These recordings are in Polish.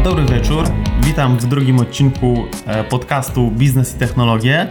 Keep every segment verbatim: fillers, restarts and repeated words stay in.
Dobry wieczór, witam w drugim odcinku podcastu Biznes i Technologie.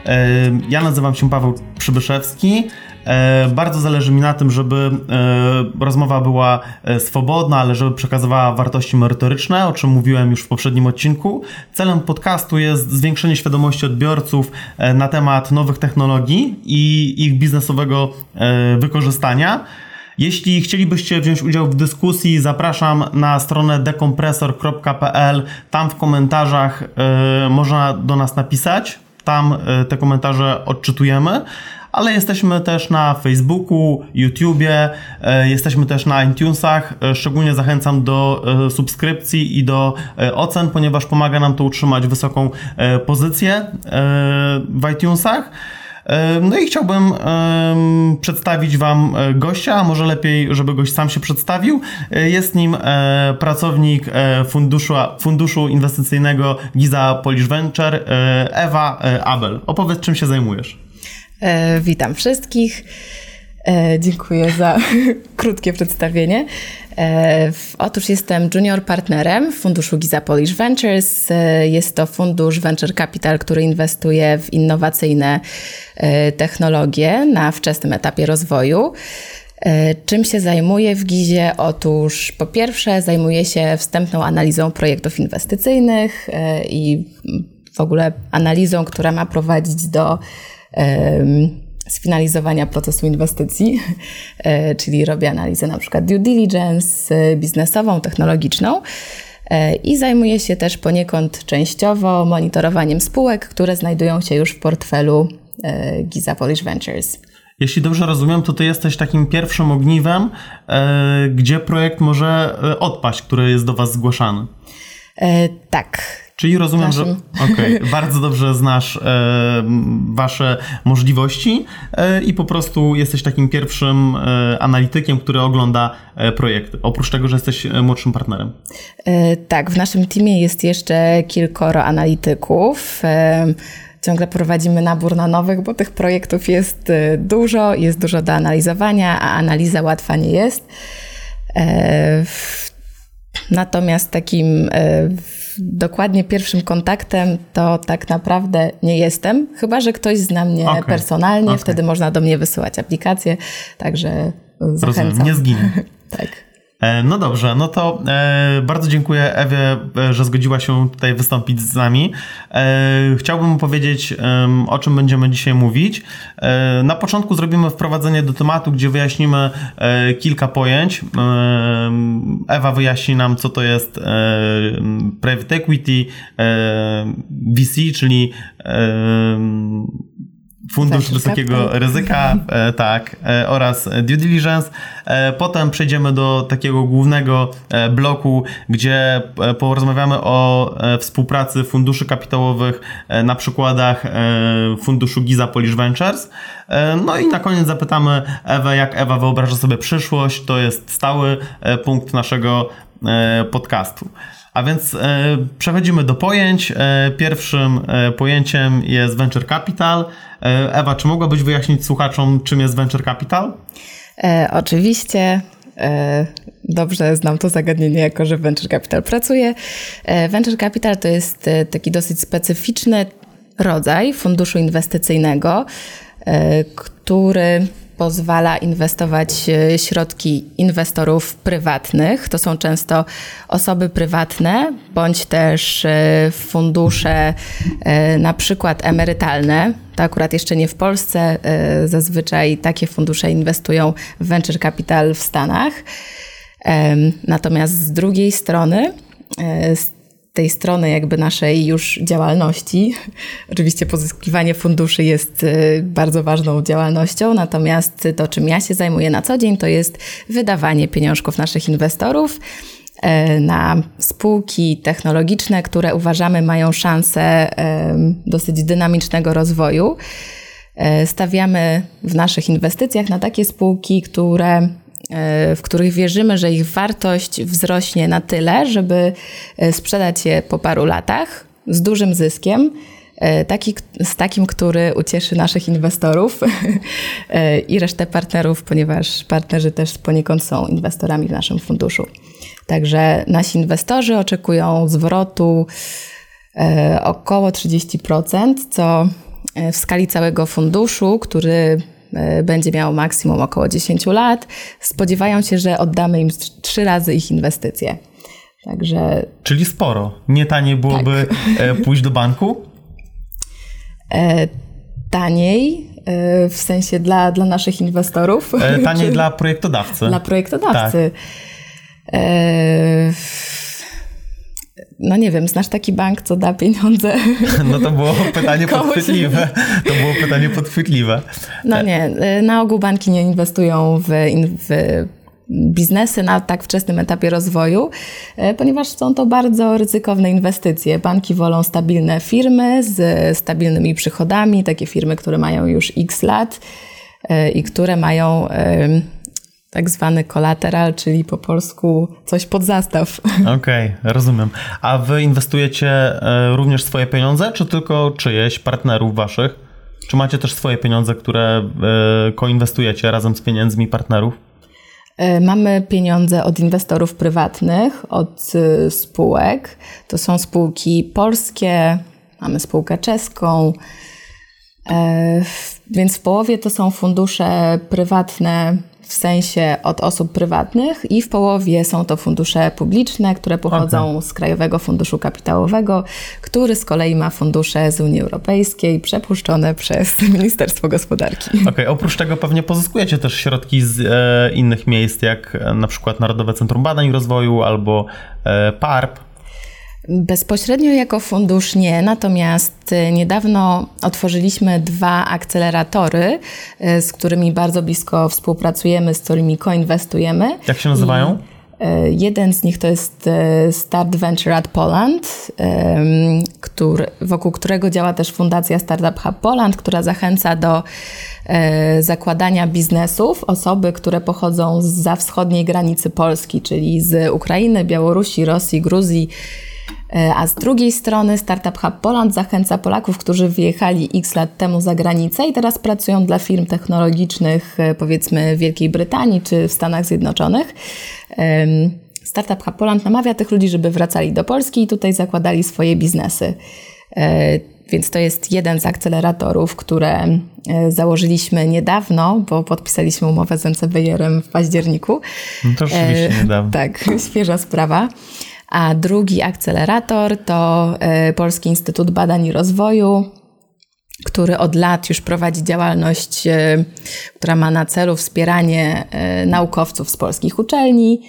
Ja nazywam się Paweł Przybyszewski. Bardzo zależy mi na tym, żeby rozmowa była swobodna, ale żeby przekazywała wartości merytoryczne, o czym mówiłem już w poprzednim odcinku. Celem podcastu jest zwiększenie świadomości odbiorców na temat nowych technologii i ich biznesowego wykorzystania. Jeśli chcielibyście wziąć udział w dyskusji, zapraszam na stronę dekompresor kropka p l. Tam w komentarzach y, można do nas napisać. Tam y, te komentarze odczytujemy. Ale jesteśmy też na Facebooku, YouTubie, y, jesteśmy też na iTunesach. Y, szczególnie zachęcam do y, subskrypcji i do y, ocen, ponieważ pomaga nam to utrzymać wysoką y, pozycję y, w iTunesach. No i chciałbym um, przedstawić Wam gościa, a może lepiej, żeby gość sam się przedstawił. Jest nim e, pracownik e, funduszu, funduszu inwestycyjnego Giza Polish Venture, e, Ewa e, Abel. Opowiedz, czym się zajmujesz. E, witam wszystkich. E, dziękuję za krótkie przedstawienie. E, w, otóż jestem junior partnerem w funduszu Giza Polish Ventures. E, jest to fundusz Venture Capital, który inwestuje w innowacyjne e, technologie na wczesnym etapie rozwoju. E, czym się zajmuję w Gizie? Otóż po pierwsze zajmuję się wstępną analizą projektów inwestycyjnych e, i w ogóle analizą, która ma prowadzić do e, sfinalizowania procesu inwestycji, czyli robię analizę na przykład due diligence biznesową, technologiczną i zajmuję się też poniekąd częściowo monitorowaniem spółek, które znajdują się już w portfelu Giza Polish Ventures. Jeśli dobrze rozumiem, to ty jesteś takim pierwszym ogniwem, gdzie projekt może odpaść, który jest do was zgłaszany. E, tak. Czyli rozumiem, Naszym. że okay, bardzo dobrze znasz e, wasze możliwości e, i po prostu jesteś takim pierwszym e, analitykiem, który ogląda e, projekty. Oprócz tego, że jesteś młodszym partnerem. E, tak, w naszym teamie jest jeszcze kilkoro analityków. E, ciągle prowadzimy nabór na nowych, bo tych projektów jest dużo, jest dużo do analizowania, a analiza łatwa nie jest. E, w, natomiast takim e, dokładnie pierwszym kontaktem to tak naprawdę nie jestem, chyba że ktoś zna mnie okay. personalnie, okay. wtedy można do mnie wysyłać aplikacje, także zachęcam. Rozumiem, nie zginę. Tak. No dobrze, no to e, bardzo dziękuję Ewie, że zgodziła się tutaj wystąpić z nami. E, chciałbym powiedzieć, e, o czym będziemy dzisiaj mówić. E, na początku zrobimy wprowadzenie do tematu, gdzie wyjaśnimy e, kilka pojęć. E, Ewa wyjaśni nam, co to jest e, private equity, e, V C, czyli e, Fundusz Venture Wysokiego Capital. Ryzyka, e, tak, e, oraz due diligence. E, potem przejdziemy do takiego głównego e, bloku, gdzie e, porozmawiamy o e, współpracy funduszy kapitałowych e, na przykładach e, funduszu Giza Polish Ventures. E, no i na koniec zapytamy Ewę, jak Ewa wyobraża sobie przyszłość. To jest stały e, punkt naszego e, podcastu. A więc e, przechodzimy do pojęć. E, pierwszym e, pojęciem jest Venture Capital. E, Ewa, czy mogłabyś wyjaśnić słuchaczom, czym jest Venture Capital? E, oczywiście. E, dobrze znam to zagadnienie, jako że w Venture Capital pracuję. E, Venture Capital to jest e, taki dosyć specyficzny rodzaj funduszu inwestycyjnego, e, który pozwala inwestować środki inwestorów prywatnych. To są często osoby prywatne, bądź też fundusze na przykład emerytalne. To akurat jeszcze nie w Polsce. Zazwyczaj takie fundusze inwestują w venture capital w Stanach. Natomiast z drugiej strony, z tej strony jakby naszej już działalności. Oczywiście pozyskiwanie funduszy jest bardzo ważną działalnością, natomiast to, czym ja się zajmuję na co dzień, to jest wydawanie pieniążków naszych inwestorów na spółki technologiczne, które uważamy mają szansę dosyć dynamicznego rozwoju. Stawiamy w naszych inwestycjach na takie spółki, które w których wierzymy, że ich wartość wzrośnie na tyle, żeby sprzedać je po paru latach z dużym zyskiem taki, z takim, który ucieszy naszych inwestorów i resztę partnerów, ponieważ partnerzy też poniekąd są inwestorami w naszym funduszu. Także nasi inwestorzy oczekują zwrotu około trzydzieści procent, co w skali całego funduszu, który będzie miał maksimum około dziesięć lat, spodziewają się, że oddamy im trzy razy ich inwestycje. Także... Czyli sporo. Nie taniej byłoby tak. pójść do banku? E, taniej, e, w sensie dla, dla naszych inwestorów. E, taniej czy... dla projektodawcy. Dla projektodawcy. Tak. E, no nie wiem, znasz taki bank, co da pieniądze? No to było pytanie podchwytliwe. To było pytanie podchwytliwe. No nie, na ogół banki nie inwestują w, w biznesy na tak wczesnym etapie rozwoju, ponieważ są to bardzo ryzykowne inwestycje. Banki wolą stabilne firmy z stabilnymi przychodami, takie firmy, które mają już x lat i które mają tak zwany kolateral, czyli po polsku coś pod zastaw. Okej, okay, rozumiem. A wy inwestujecie również swoje pieniądze, czy tylko czyjeś, partnerów waszych? Czy macie też swoje pieniądze, które koinwestujecie razem z pieniędzmi partnerów? Mamy pieniądze od inwestorów prywatnych, od spółek. To są spółki polskie, mamy spółkę czeską, więc w połowie to są fundusze prywatne, w sensie od osób prywatnych i w połowie są to fundusze publiczne, które pochodzą okay. z Krajowego Funduszu Kapitałowego, który z kolei ma fundusze z Unii Europejskiej przepuszczone przez Ministerstwo Gospodarki. Okej, okay. Oprócz tego pewnie pozyskujecie też środki z e, innych miejsc, jak e, na przykład Narodowe Centrum Badań i Rozwoju albo e, P A R P. Bezpośrednio jako fundusz nie, natomiast niedawno otworzyliśmy dwa akceleratory, z którymi bardzo blisko współpracujemy, z którymi koinwestujemy. Jak się nazywają? I jeden z nich to jest Start Venture at Poland, który, wokół którego działa też Fundacja Startup Hub Poland, która zachęca do zakładania biznesów osoby, które pochodzą zza wschodniej granicy Polski, czyli z Ukrainy, Białorusi, Rosji, Gruzji. A z drugiej strony Startup Hub Poland zachęca Polaków, którzy wyjechali x lat temu za granicę i teraz pracują dla firm technologicznych, powiedzmy w Wielkiej Brytanii czy w Stanach Zjednoczonych. Startup Hub Poland namawia tych ludzi, żeby wracali do Polski i tutaj zakładali swoje biznesy. Więc to jest jeden z akceleratorów, które założyliśmy niedawno, bo podpisaliśmy umowę z N C B R-em w październiku. No to rzeczywiście niedawno. Tak, świeża sprawa. A drugi akcelerator to Polski Instytut Badań i Rozwoju, który od lat już prowadzi działalność, która ma na celu wspieranie naukowców z polskich uczelni.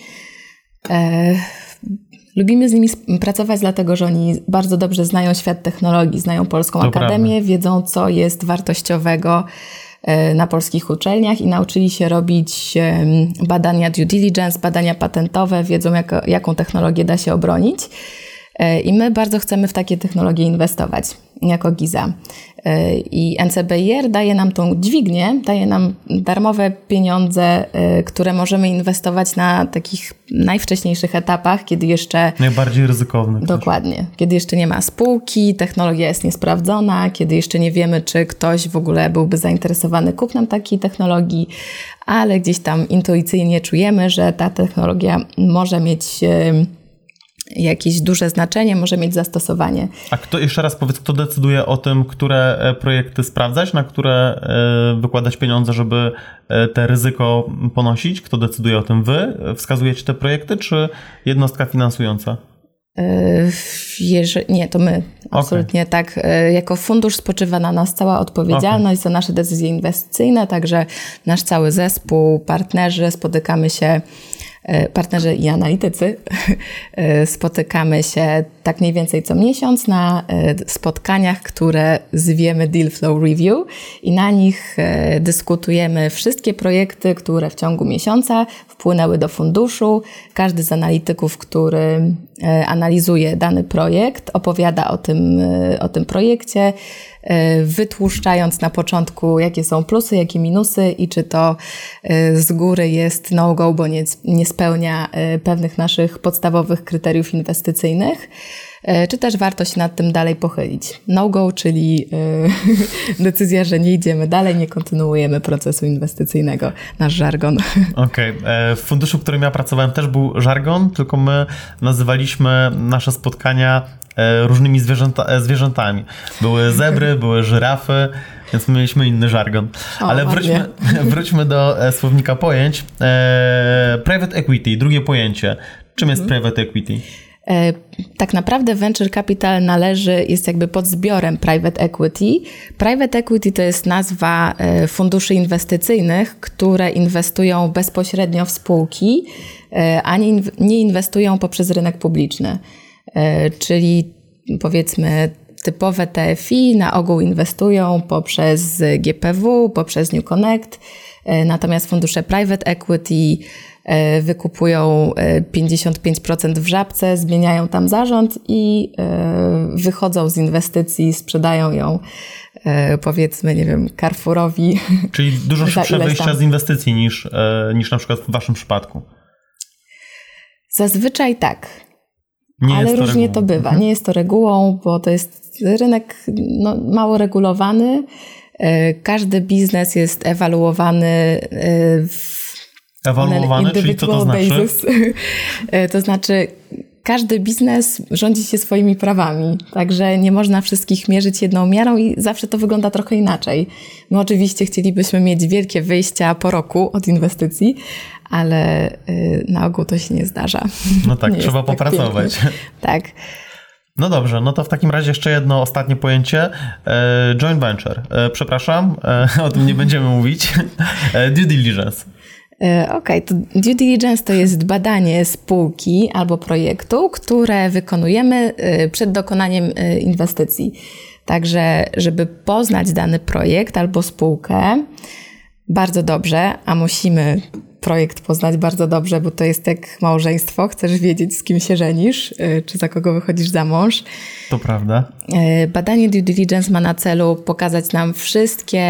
Lubimy z nimi pracować, dlatego że oni bardzo dobrze znają świat technologii, znają Polską to Akademię, prawda. Wiedzą, co jest wartościowego na polskich uczelniach i nauczyli się robić badania due diligence, badania patentowe, wiedzą jak, jaką technologię da się obronić i my bardzo chcemy w takie technologie inwestować jako Giza. I N C B I R daje nam tą dźwignię, daje nam darmowe pieniądze, które możemy inwestować na takich najwcześniejszych etapach, kiedy jeszcze... Najbardziej ryzykownych. Dokładnie. Też. Kiedy jeszcze nie ma spółki, technologia jest niesprawdzona, kiedy jeszcze nie wiemy, czy ktoś w ogóle byłby zainteresowany kupnem takiej technologii, ale gdzieś tam intuicyjnie czujemy, że ta technologia może mieć... jakieś duże znaczenie, może mieć zastosowanie. A kto, jeszcze raz powiedz, kto decyduje o tym, które projekty sprawdzać, na które wykładać pieniądze, żeby te ryzyko ponosić? Kto decyduje o tym? Wy wskazujecie te projekty, czy jednostka finansująca? Jeżeli, nie, to my. Absolutnie okay. Tak. Jako fundusz spoczywa na nas cała odpowiedzialność okay. za nasze decyzje inwestycyjne, także nasz cały zespół, partnerzy, spotykamy się partnerzy i analitycy spotykamy się tak mniej więcej co miesiąc na spotkaniach, które zwiemy Deal Flow Review i na nich dyskutujemy wszystkie projekty, które w ciągu miesiąca wpłynęły do funduszu. Każdy z analityków, który analizuje dany projekt, opowiada o tym, o tym projekcie, wytłuszczając na początku, jakie są plusy, jakie minusy i czy to z góry jest no-go, bo nie, nie spełnia pewnych naszych podstawowych kryteriów inwestycyjnych. czy też warto się nad tym dalej pochylić. No-go, czyli decyzja, że nie idziemy dalej, nie kontynuujemy procesu inwestycyjnego, nasz żargon. Okej. Okay. W funduszu, w którym ja pracowałem, też był żargon, tylko my nazywaliśmy nasze spotkania różnymi zwierzęta, zwierzętami. Były zebry, były żyrafy, więc mieliśmy inny żargon. O, ale wróćmy, wróćmy do słownika pojęć. Private equity, drugie pojęcie. Czym jest mhm. private equity? Tak naprawdę venture capital należy, jest jakby pod zbiorem private equity. Private equity to jest nazwa funduszy inwestycyjnych, które inwestują bezpośrednio w spółki, a nie, nie inwestują poprzez rynek publiczny. Czyli powiedzmy typowe T F I na ogół inwestują poprzez G P W, poprzez New Connect, natomiast fundusze private equity wykupują pięćdziesiąt pięć procent w Żabce, zmieniają tam zarząd i wychodzą z inwestycji, sprzedają ją powiedzmy, nie wiem, Carrefourowi. Czyli dużo szybsze wyjścia z inwestycji niż, niż na przykład w waszym przypadku. Zazwyczaj tak. Nie ale różnie regułą. To bywa. Nie jest to regułą, bo to jest rynek no, mało regulowany. Każdy biznes jest ewaluowany w Ewaluowany, czyli co to znaczy? Basis. To znaczy każdy biznes rządzi się swoimi prawami, także nie można wszystkich mierzyć jedną miarą i zawsze to wygląda trochę inaczej. My oczywiście chcielibyśmy mieć wielkie wyjścia po roku od inwestycji, ale na ogół to się nie zdarza. No tak, trzeba popracować. Tak, tak. No dobrze, no to w takim razie jeszcze jedno ostatnie pojęcie. E, joint venture. E, przepraszam, e, o tym nie będziemy mówić. E, due diligence. Okej, okay, to due diligence to jest badanie spółki albo projektu, które wykonujemy przed dokonaniem inwestycji. Także, żeby poznać dany projekt albo spółkę bardzo dobrze, a musimy projekt poznać bardzo dobrze, bo to jest jak małżeństwo. Chcesz wiedzieć, z kim się żenisz, czy za kogo wychodzisz za mąż. To prawda. Badanie due diligence ma na celu pokazać nam wszystkie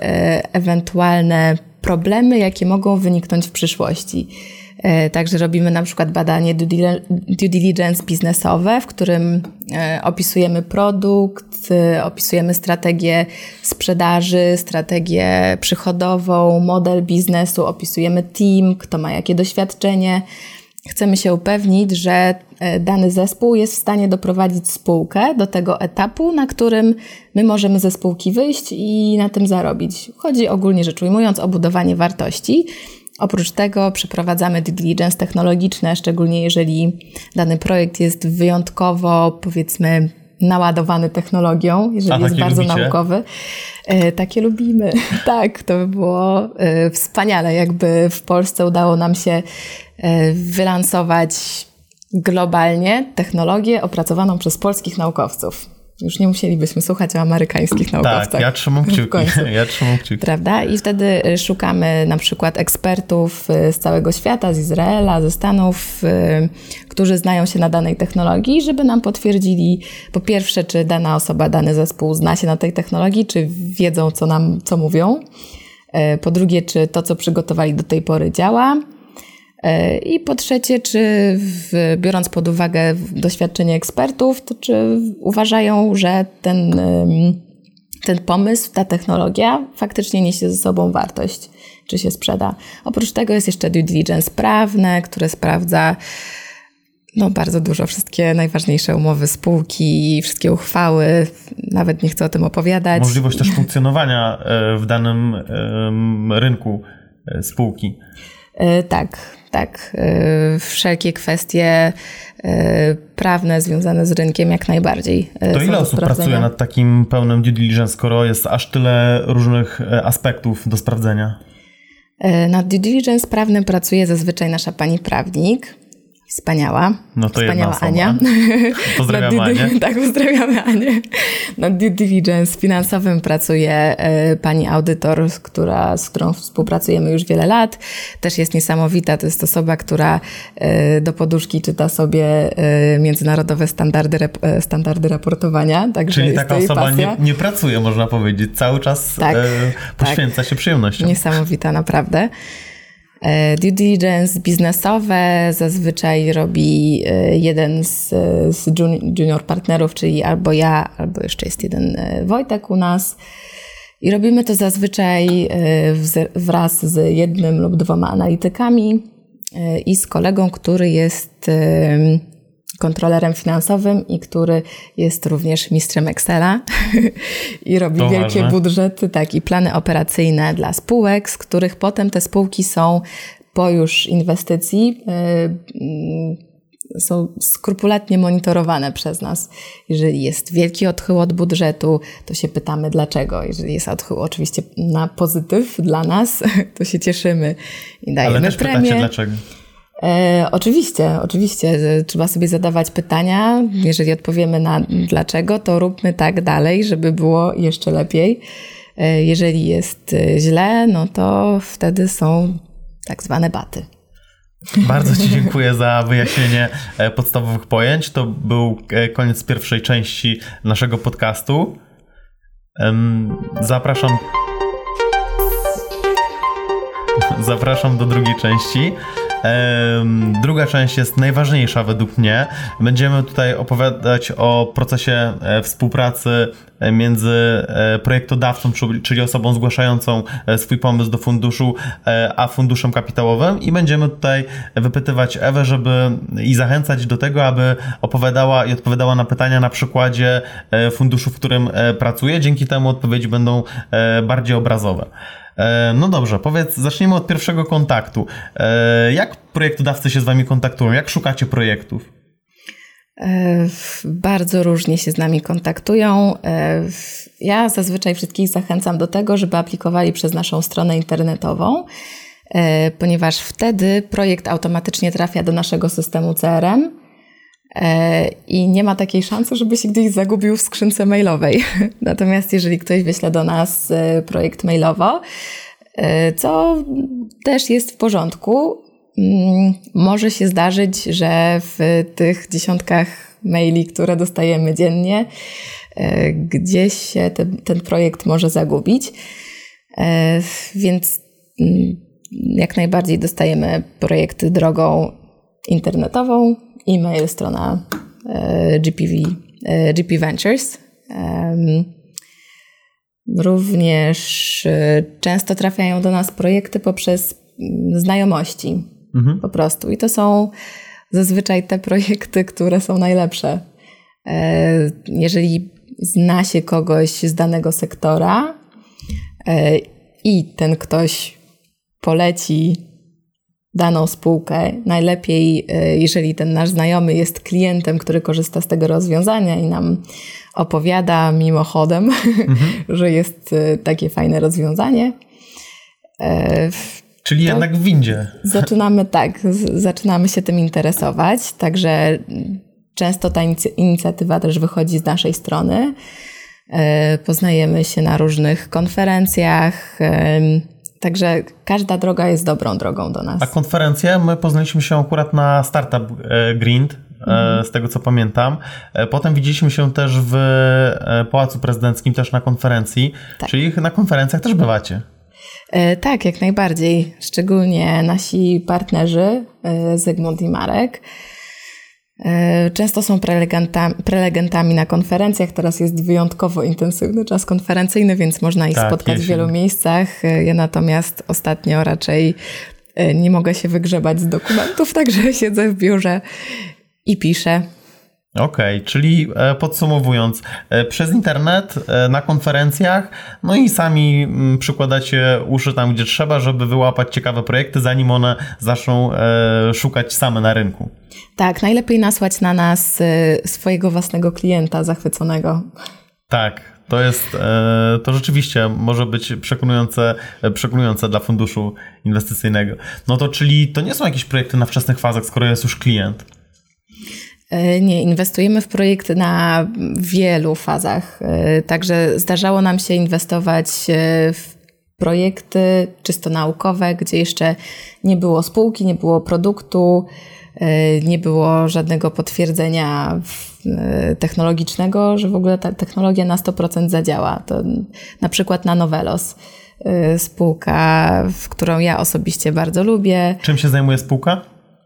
ewentualne problemy, jakie mogą wyniknąć w przyszłości. Także robimy na przykład badanie due diligence biznesowe, w którym opisujemy produkt, opisujemy strategię sprzedaży, strategię przychodową, model biznesu, opisujemy team, kto ma jakie doświadczenie. Chcemy się upewnić, że dany zespół jest w stanie doprowadzić spółkę do tego etapu, na którym my możemy ze spółki wyjść i na tym zarobić. Chodzi ogólnie rzecz ujmując o budowanie wartości. Oprócz tego przeprowadzamy due diligence technologiczne, szczególnie jeżeli dany projekt jest wyjątkowo, powiedzmy, naładowany technologią, jeżeli A, jest bardzo lubicie? naukowy. E, takie lubimy. Tak, to by było e, wspaniale, jakby w Polsce udało nam się e, wylansować globalnie technologię opracowaną przez polskich naukowców. Już nie musielibyśmy słuchać o amerykańskich naukowcach. Tak, ja trzymam kciuki. Ja trzymam kciuki. Prawda? I wtedy szukamy na przykład ekspertów z całego świata, z Izraela, ze Stanów, którzy znają się na danej technologii, żeby nam potwierdzili po pierwsze, czy dana osoba, dany zespół zna się na tej technologii, czy wiedzą, co nam, co mówią. Po drugie, czy to, co przygotowali do tej pory, działa. I po trzecie, czy w, biorąc pod uwagę doświadczenie ekspertów, to czy uważają, że ten, ten pomysł, ta technologia faktycznie niesie ze sobą wartość, czy się sprzeda. Oprócz tego jest jeszcze due diligence prawne, które sprawdza no, bardzo dużo, wszystkie najważniejsze umowy spółki, wszystkie uchwały, nawet nie chcę o tym opowiadać. Możliwość też funkcjonowania w danym rynku spółki. Tak, tak. Wszelkie kwestie prawne związane z rynkiem jak najbardziej. To ile osób pracuje nad takim pełnym due diligence, skoro jest aż tyle różnych aspektów do sprawdzenia? Nad due diligence prawnym pracuje zazwyczaj nasza pani prawnik. Wspaniała. No to Wspaniała Ania. Pozdrawiamy Anię. Tak, pozdrawiamy Anię. Nad due diligence finansowym pracuje pani audytor, która, z którą współpracujemy już wiele lat. Też jest niesamowita. To jest osoba, która do poduszki czyta sobie międzynarodowe standardy, standardy raportowania. Także Czyli taka osoba nie, nie pracuje, można powiedzieć. Cały czas tak, poświęca tak. się przyjemnościom. Niesamowita, naprawdę. Due diligence biznesowe zazwyczaj robi jeden z, z junior partnerów, czyli albo ja, albo jeszcze jest jeden Wojtek u nas. I robimy to zazwyczaj wraz z jednym lub dwoma analitykami i z kolegą, który jest kontrolerem finansowym i który jest również mistrzem Excela i robi to wielkie ważne. budżety, tak, i plany operacyjne dla spółek, z których potem te spółki są po już inwestycji yy, są skrupulatnie monitorowane przez nas. Jeżeli jest wielki odchył od budżetu, to się pytamy dlaczego. Jeżeli jest odchył oczywiście na pozytyw dla nas, to się cieszymy i dajemy Ale też premię. pytacie dlaczego. E, oczywiście, oczywiście. Trzeba sobie zadawać pytania. Jeżeli odpowiemy na dlaczego, to róbmy tak dalej, żeby było jeszcze lepiej. E, jeżeli jest źle, no to wtedy są tak zwane baty. Bardzo Ci dziękuję za wyjaśnienie podstawowych pojęć. To był koniec pierwszej części naszego podcastu. Zapraszam... Zapraszam do drugiej części. Druga część jest najważniejsza według mnie. Będziemy tutaj opowiadać o procesie współpracy między projektodawcą, czyli osobą zgłaszającą swój pomysł do funduszu, a funduszem kapitałowym i będziemy tutaj wypytywać Ewę, żeby i zachęcać do tego, aby opowiadała i odpowiadała na pytania na przykładzie funduszu, w którym pracuje. Dzięki temu odpowiedzi będą bardziej obrazowe. No dobrze, powiedz, zacznijmy od pierwszego kontaktu. Jak projektodawcy się z Wami kontaktują? Jak szukacie projektów? Bardzo różnie się z nami kontaktują. Ja zazwyczaj wszystkich zachęcam do tego, żeby aplikowali przez naszą stronę internetową, ponieważ wtedy projekt automatycznie trafia do naszego systemu C R M i nie ma takiej szansy, żeby się gdzieś zagubił w skrzynce mailowej. Natomiast jeżeli ktoś wyśle do nas projekt mailowo, co też jest w porządku, może się zdarzyć, że w tych dziesiątkach maili, które dostajemy dziennie, gdzieś się ten, ten projekt może zagubić. Więc jak najbardziej dostajemy projekty drogą internetową, e-mail, strona G P V, G P Ventures. Również często trafiają do nas projekty poprzez znajomości mhm. po prostu. I to są zazwyczaj te projekty, które są najlepsze. Jeżeli zna się kogoś z danego sektora i ten ktoś poleci daną spółkę, najlepiej jeżeli ten nasz znajomy jest klientem, który korzysta z tego rozwiązania i nam opowiada mimochodem, mhm. że jest takie fajne rozwiązanie. Czyli jednak w windzie. Zaczynamy tak, z, zaczynamy się tym interesować, także często ta inicjatywa też wychodzi z naszej strony. Poznajemy się na różnych konferencjach, także każda droga jest dobrą drogą do nas. A konferencje? My poznaliśmy się akurat na Startup Grind, mhm. z tego co pamiętam. Potem widzieliśmy się też w Pałacu Prezydenckim, też na konferencji. Tak. Czyli na konferencjach też bywacie. Tak, jak najbardziej. Szczególnie nasi partnerzy, Zygmunt i Marek, często są prelegentami, prelegentami na konferencjach. Teraz jest wyjątkowo intensywny czas konferencyjny, więc można ich tak, spotkać w wielu miejscach. Ja natomiast ostatnio raczej nie mogę się wygrzebać z dokumentów, także siedzę w biurze i piszę. Okej, okay, czyli podsumowując, przez internet, na konferencjach, no i sami przykładacie uszy tam, gdzie trzeba, żeby wyłapać ciekawe projekty, zanim one zaczną szukać same na rynku. Tak, najlepiej nasłać na nas swojego własnego klienta zachwyconego. Tak, to jest, to rzeczywiście może być przekonujące, przekonujące dla funduszu inwestycyjnego. No to czyli to nie są jakieś projekty na wczesnych fazach, skoro jest już klient? Nie, inwestujemy w projekty na wielu fazach. Także zdarzało nam się inwestować w projekty czysto naukowe, gdzie jeszcze nie było spółki, nie było produktu, nie było żadnego potwierdzenia technologicznego, że w ogóle ta technologia na sto procent zadziała. To na przykład na Novelos. spółka, w którą ja osobiście bardzo lubię. Czym się zajmuje spółka?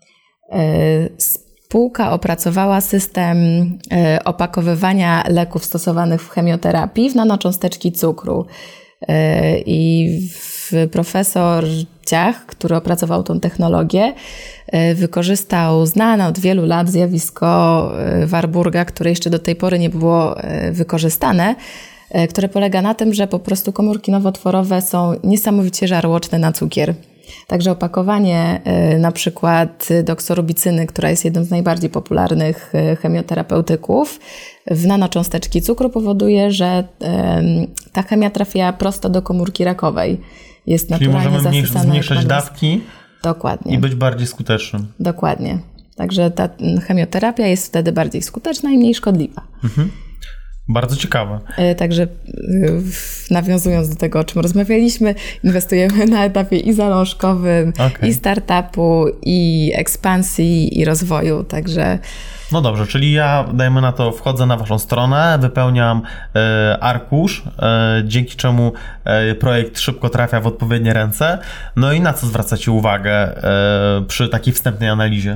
Spółka opracowała system opakowywania leków stosowanych w chemioterapii w nanocząsteczki cukru. I profesor Ciach, który opracował tą technologię, wykorzystał znane od wielu lat zjawisko Warburga, które jeszcze do tej pory nie było wykorzystane, które polega na tym, że po prostu komórki nowotworowe są niesamowicie żarłoczne na cukier. Także opakowanie na przykład doksorubicyny, która jest jednym z najbardziej popularnych chemioterapeutyków, w nanocząsteczki cukru powoduje, że ta chemia trafia prosto do komórki rakowej. Jest Czyli naturalnie możemy zasysana. zmniejszać dawki. Dokładnie. I być bardziej skutecznym. Dokładnie. Także ta chemioterapia jest wtedy bardziej skuteczna i mniej szkodliwa. Mhm. Bardzo ciekawe. Także nawiązując do tego, o czym rozmawialiśmy, inwestujemy na etapie i zalążkowym, okay. i startupu, i ekspansji, i rozwoju, także... No dobrze, czyli ja, dajmy na to, wchodzę na waszą stronę, wypełniam e, arkusz, e, dzięki czemu e, projekt szybko trafia w odpowiednie ręce. No i na co zwracacie uwagę e, przy takiej wstępnej analizie?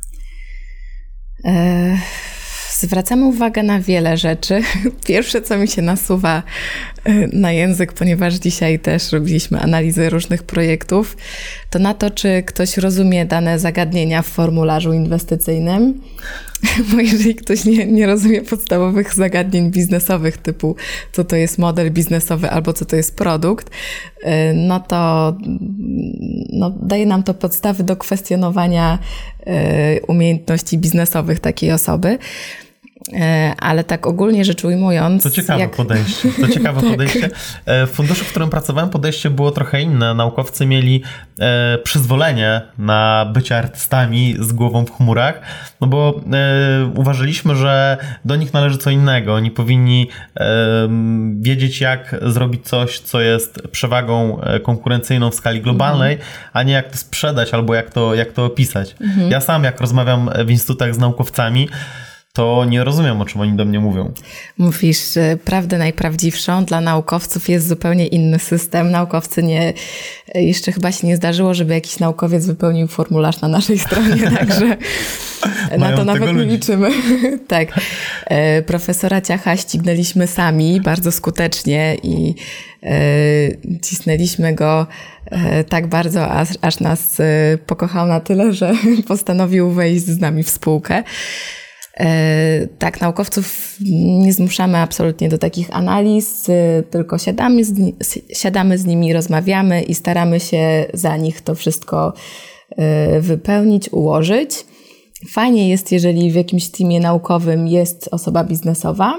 E... Zwracamy uwagę na wiele rzeczy. Pierwsze, co mi się nasuwa na język, ponieważ dzisiaj też robiliśmy analizę różnych projektów, to na to, czy ktoś rozumie dane zagadnienia w formularzu inwestycyjnym. Bo jeżeli ktoś nie, nie rozumie podstawowych zagadnień biznesowych, typu co to jest model biznesowy albo co to jest produkt, no to no, daje nam to podstawy do kwestionowania umiejętności biznesowych takiej osoby. Ale tak ogólnie rzecz ujmując... To ciekawe jak... podejście. To ciekawe tak. podejście. W funduszu, w którym pracowałem, podejście było trochę inne. Naukowcy mieli e, przyzwolenie na bycie artystami z głową w chmurach, no bo e, uważaliśmy, że do nich należy co innego. Oni powinni e, wiedzieć, jak zrobić coś, co jest przewagą konkurencyjną w skali globalnej, mhm. a nie jak to sprzedać albo jak to, jak to opisać. Mhm. Ja sam, jak rozmawiam w instytutach z naukowcami, to nie rozumiem, o czym oni do mnie mówią. Mówisz prawdę najprawdziwszą. Dla naukowców jest zupełnie inny system. Naukowcy nie... Jeszcze chyba się nie zdarzyło, żeby jakiś naukowiec wypełnił formularz na naszej stronie, także na to nawet nie liczymy. Tak. Profesora Ciacha ścignęliśmy sami bardzo skutecznie i cisnęliśmy go tak bardzo, aż, aż nas pokochał na tyle, że postanowił wejść z nami w spółkę. Tak, naukowców nie zmuszamy absolutnie do takich analiz, tylko siadamy z, ni- siadamy z nimi, rozmawiamy i staramy się za nich to wszystko wypełnić, ułożyć. Fajnie jest, jeżeli w jakimś teamie naukowym jest osoba biznesowa,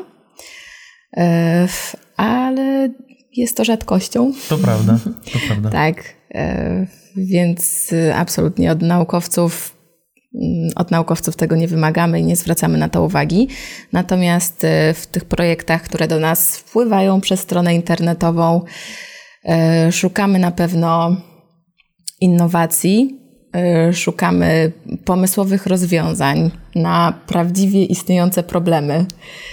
ale jest to rzadkością. To prawda, to prawda. Tak, więc absolutnie od naukowców Od naukowców tego nie wymagamy i nie zwracamy na to uwagi. Natomiast w tych projektach, które do nas wpływają przez stronę internetową, szukamy na pewno innowacji, szukamy pomysłowych rozwiązań na prawdziwie istniejące problemy.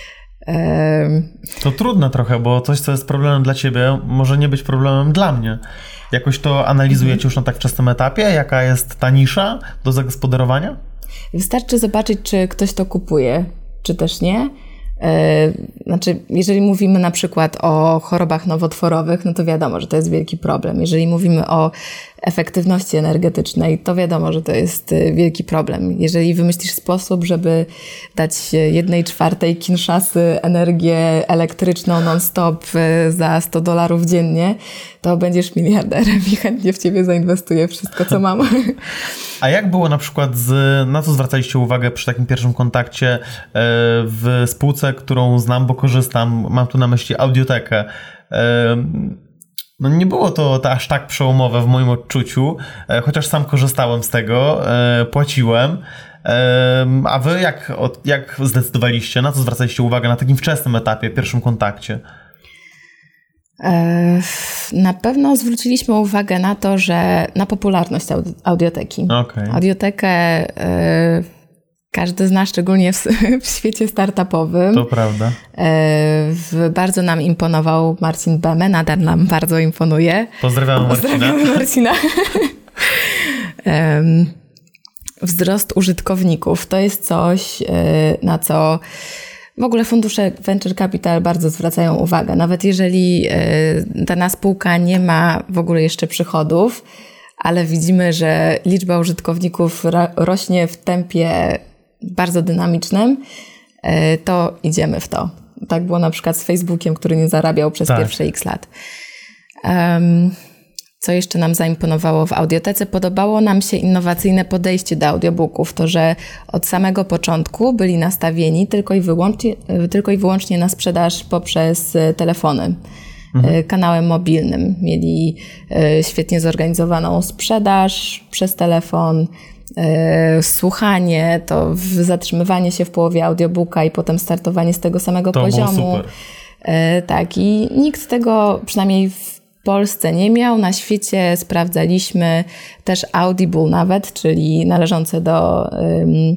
To trudne trochę, bo coś, co jest problemem dla ciebie, może nie być problemem dla mnie. Jakoś to analizujecie już na tak wczesnym etapie? Jaka jest ta nisza do zagospodarowania? Wystarczy zobaczyć, czy ktoś to kupuje, czy też nie. Znaczy, jeżeli mówimy na przykład o chorobach nowotworowych, no to wiadomo, że to jest wielki problem. Jeżeli mówimy o efektywności energetycznej, to wiadomo, że to jest wielki problem. Jeżeli wymyślisz sposób, żeby dać jednej czwartej Kinshasy energię elektryczną non-stop za sto dolarów dziennie, to będziesz miliarderem i chętnie w ciebie zainwestuję wszystko, co mam. A jak było na przykład, z, na co zwracaliście uwagę przy takim pierwszym kontakcie w spółce, którą znam, bo korzystam, mam tu na myśli Audiotekę. No nie było to, to aż tak przełomowe w moim odczuciu, chociaż sam korzystałem z tego, płaciłem. A wy jak, jak zdecydowaliście, na co zwracaliście uwagę na takim wczesnym etapie, pierwszym kontakcie? Na pewno zwróciliśmy uwagę na to, że na popularność audioteki. Okay. Audiotekę każdy z nas, szczególnie w, w świecie startupowym. To prawda. W, bardzo nam imponował Marcin Beme, nadal nam bardzo imponuje. Pozdrawiam Marcina. Pozdrawiam Marcina. um, wzrost użytkowników to jest coś, na co w ogóle fundusze Venture Capital bardzo zwracają uwagę. Nawet jeżeli dana spółka nie ma w ogóle jeszcze przychodów, ale widzimy, że liczba użytkowników rośnie w tempie bardzo dynamicznym, to idziemy w to. Tak było na przykład z Facebookiem, który nie zarabiał przez tak. pierwsze x lat. Um, co jeszcze nam zaimponowało w audiotece? Podobało nam się innowacyjne podejście do audiobooków. To, że od samego początku byli nastawieni tylko i wyłącznie, tylko i wyłącznie na sprzedaż poprzez telefony. Mhm. Kanałem mobilnym. Mieli świetnie zorganizowaną sprzedaż przez telefon, słuchanie, to zatrzymywanie się w połowie audiobooka i potem startowanie z tego samego to poziomu. Było super. Tak, i nikt tego, przynajmniej w Polsce nie miał. Na świecie sprawdzaliśmy też Audible nawet, czyli należące do um,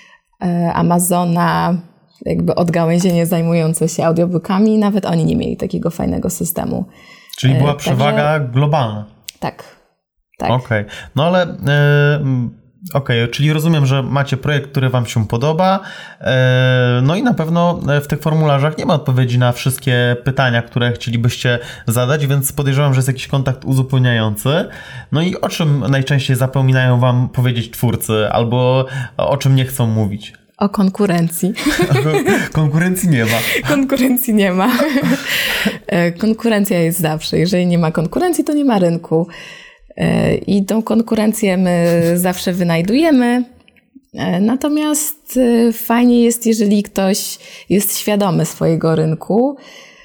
Amazona, jakby odgałęzienie zajmujące się audiobookami. Nawet oni nie mieli takiego fajnego systemu. Czyli była e, przewaga także, globalna. Tak, tak. Okej, okay. No ale... Yy... Okej, okay, czyli rozumiem, że macie projekt, który wam się podoba, no i na pewno w tych formularzach nie ma odpowiedzi na wszystkie pytania, które chcielibyście zadać, więc podejrzewam, że jest jakiś kontakt uzupełniający. No i o czym najczęściej zapominają wam powiedzieć twórcy, albo o czym nie chcą mówić? O konkurencji. Konkurencji nie ma. Konkurencji nie ma. Konkurencja jest zawsze. Jeżeli nie ma konkurencji, to nie ma rynku. I tą konkurencję my zawsze wynajdujemy. Natomiast fajnie jest, jeżeli ktoś jest świadomy swojego rynku.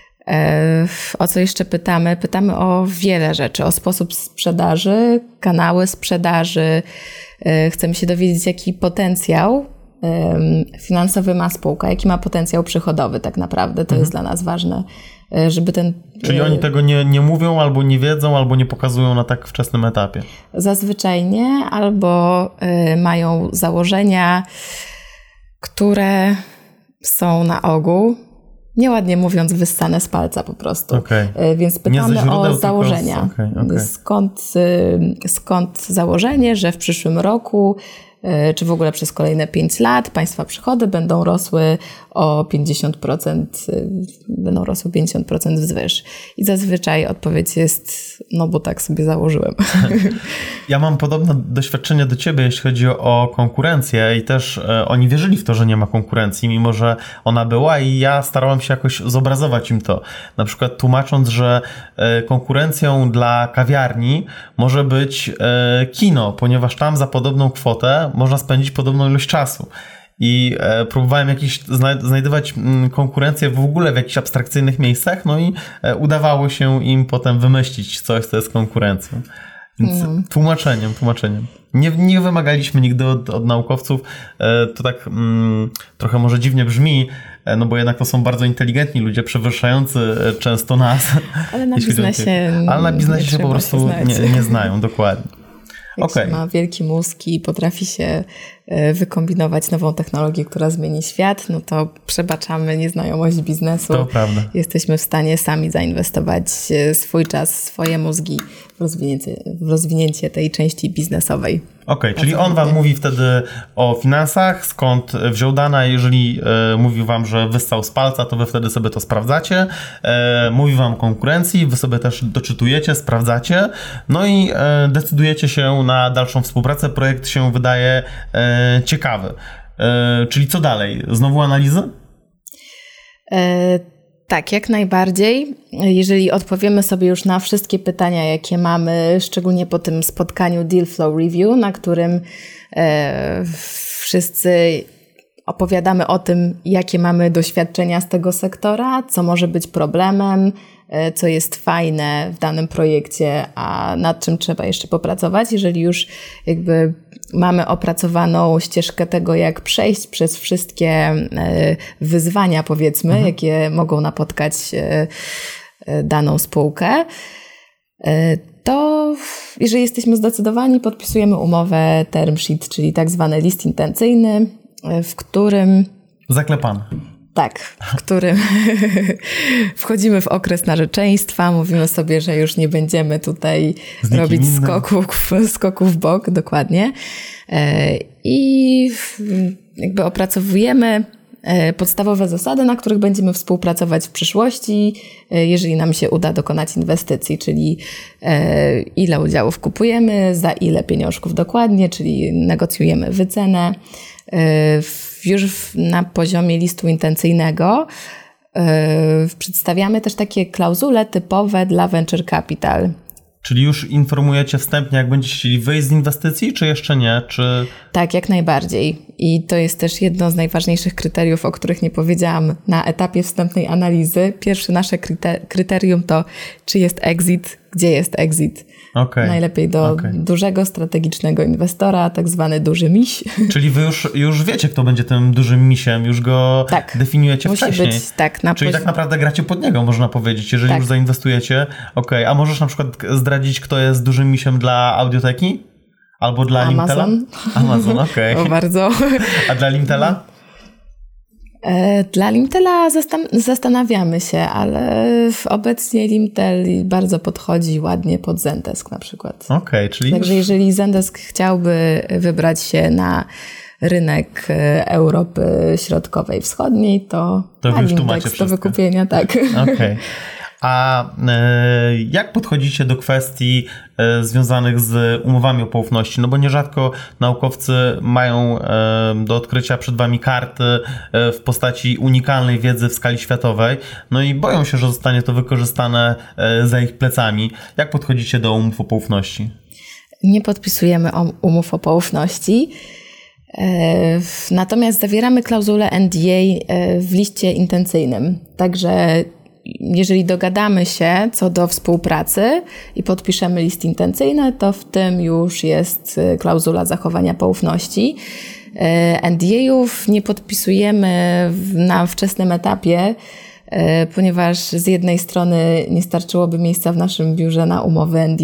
O co jeszcze pytamy? Pytamy o wiele rzeczy. O sposób sprzedaży, kanały sprzedaży. Chcemy się dowiedzieć, jaki potencjał finansowy ma spółka, jaki ma potencjał przychodowy tak naprawdę. To mhm. jest dla nas ważne, żeby ten... Czyli oni tego nie, nie mówią, albo nie wiedzą, albo nie pokazują na tak wczesnym etapie? Zazwyczaj nie, albo y, mają założenia, które są na ogół, nieładnie mówiąc, wyssane z palca po prostu. Okay. Y, więc pytamy źródeł, o założenia. Z... Okay, okay. Skąd, y, skąd założenie, że w przyszłym roku czy w ogóle przez kolejne pięć lat Państwa przychody będą rosły o pięćdziesiąt procent, będą rosły pięćdziesiąt procent wzwyż. I zazwyczaj odpowiedź jest, no bo tak sobie założyłem. Ja mam podobne doświadczenie do Ciebie, jeśli chodzi o konkurencję i też e, oni wierzyli w to, że nie ma konkurencji, mimo że ona była i ja starałem się jakoś zobrazować im to. Na przykład tłumacząc, że e, konkurencją dla kawiarni może być e, kino, ponieważ tam za podobną kwotę można spędzić podobną ilość czasu. I e, próbowałem jakieś zna- znajdować m, konkurencję w ogóle w jakichś abstrakcyjnych miejscach, no i e, udawało się im potem wymyślić coś, co jest konkurencją. Więc no. tłumaczeniem, tłumaczeniem. Nie, nie wymagaliśmy nigdy od, od naukowców, e, to tak mm, trochę może dziwnie brzmi, e, no bo jednak to są bardzo inteligentni ludzie, przewyższający e, często nas. Ale na biznesie Ale na biznesie się po prostu się nie, nie znają, dokładnie. Jak okay. się ma wielki mózg i potrafi się wykombinować nową technologię, która zmieni świat, no to przebaczamy nieznajomość biznesu. To prawda. Jesteśmy w stanie sami zainwestować swój czas, swoje mózgi w rozwinięcie, w rozwinięcie tej części biznesowej. Okej, okay, czyli on wam mówi wtedy o finansach, skąd wziął dane, jeżeli e, mówi wam, że wyssał z palca, to wy wtedy sobie to sprawdzacie, e, mówi wam o konkurencji, wy sobie też doczytujecie, sprawdzacie, no i e, decydujecie się na dalszą współpracę, projekt się wydaje e, ciekawy. E, czyli co dalej? Znowu analizy? E- Tak, jak najbardziej. Jeżeli odpowiemy sobie już na wszystkie pytania, jakie mamy, szczególnie po tym spotkaniu Deal Flow Review, na którym e, wszyscy opowiadamy o tym, jakie mamy doświadczenia z tego sektora, co może być problemem, e, co jest fajne w danym projekcie, a nad czym trzeba jeszcze popracować. Jeżeli już jakby mamy opracowaną ścieżkę tego, jak przejść przez wszystkie wyzwania, powiedzmy, mhm. jakie mogą napotkać daną spółkę, to jeżeli jesteśmy zdecydowani, podpisujemy umowę term sheet, czyli tak zwany list intencyjny. w którym... Zaklepany. Tak, w którym wchodzimy w okres narzeczeństwa, mówimy sobie, że już nie będziemy tutaj robić skoków, skoków w bok, dokładnie. I jakby opracowujemy podstawowe zasady, na których będziemy współpracować w przyszłości, jeżeli nam się uda dokonać inwestycji, czyli ile udziałów kupujemy, za ile pieniążków dokładnie, czyli negocjujemy wycenę. Już na poziomie listu intencyjnego przedstawiamy też takie klauzule typowe dla venture capital. Czyli już informujecie wstępnie, jak będziecie chcieli wyjść z inwestycji, czy jeszcze nie? Czy... Tak, jak najbardziej. I to jest też jedno z najważniejszych kryteriów, o których nie powiedziałam na etapie wstępnej analizy. Pierwsze nasze kryterium to, czy jest exit, gdzie jest exit. Okay. Najlepiej do okay. dużego, strategicznego inwestora, tak zwany duży miś. Czyli wy już, już wiecie, kto będzie tym dużym misiem, już go tak. definiujecie Musi wcześniej. Być, tak, na Czyli pozi- tak naprawdę gracie pod niego, można powiedzieć, jeżeli tak. już zainwestujecie. Okej, okay. A możesz na przykład zdradzić, kto jest dużym misiem dla Audioteki? Albo dla Amazon. Limtela? Amazon, okej. Okay. O, bardzo. A dla Limtela? Dla Limtela zastan- zastanawiamy się, ale obecnie Limtel bardzo podchodzi ładnie pod Zendesk na przykład. Okej, okay, czyli... Także jeżeli Zendesk chciałby wybrać się na rynek Europy Środkowej, Wschodniej, to, to ma Limtex do wykupienia, tak. Okej. Okay. A e, jak podchodzicie do kwestii e, związanych z umowami o poufności? No bo nierzadko naukowcy mają e, do odkrycia przed wami karty e, w postaci unikalnej wiedzy w skali światowej, no i boją się, że zostanie to wykorzystane e, za ich plecami. Jak podchodzicie do umów o poufności? Nie podpisujemy umów o poufności. Natomiast zawieramy klauzulę N D A w liście intencyjnym. Także jeżeli dogadamy się co do współpracy i podpiszemy list intencyjny, to w tym już jest klauzula zachowania poufności. N D A-ów nie podpisujemy na wczesnym etapie, ponieważ z jednej strony nie starczyłoby miejsca w naszym biurze na umowy N D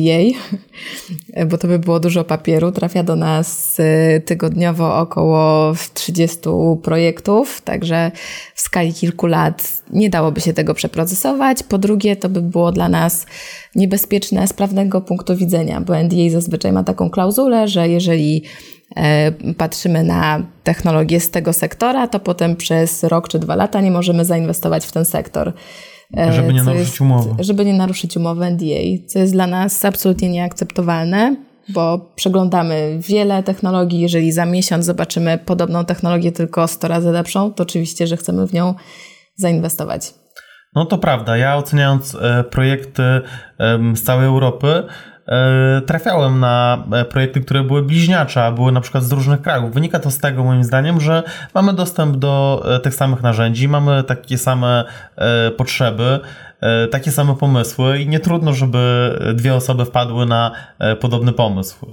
A, bo to by było dużo papieru. Trafia do nas tygodniowo około trzydzieści projektów, także w skali kilku lat nie dałoby się tego przeprocesować. Po drugie, to by było dla nas niebezpieczne z prawnego punktu widzenia, bo N D A zazwyczaj ma taką klauzulę, że jeżeli patrzymy na technologię z tego sektora, to potem przez rok czy dwa lata nie możemy zainwestować w ten sektor. Żeby nie naruszyć jest, umowy. Żeby nie naruszyć umowy N D A, co jest dla nas absolutnie nieakceptowalne, bo przeglądamy wiele technologii. Jeżeli za miesiąc zobaczymy podobną technologię, tylko sto razy lepszą, to oczywiście, że chcemy w nią zainwestować. No to prawda. Ja oceniając projekty z całej Europy, trafiałem na projekty, które były bliźniacze, a były na przykład z różnych krajów. Wynika to z tego, moim zdaniem, że mamy dostęp do tych samych narzędzi, mamy takie same potrzeby, takie same pomysły i nie trudno, żeby dwie osoby wpadły na podobny pomysł.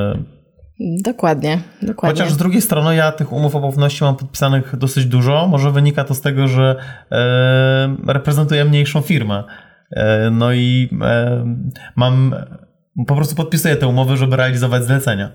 Dokładnie, dokładnie. Chociaż z drugiej strony ja tych umów o poufności mam podpisanych dosyć dużo. Może wynika to z tego, że reprezentuję mniejszą firmę. No i mam... Po prostu podpisuję te umowy, żeby realizować zlecenia.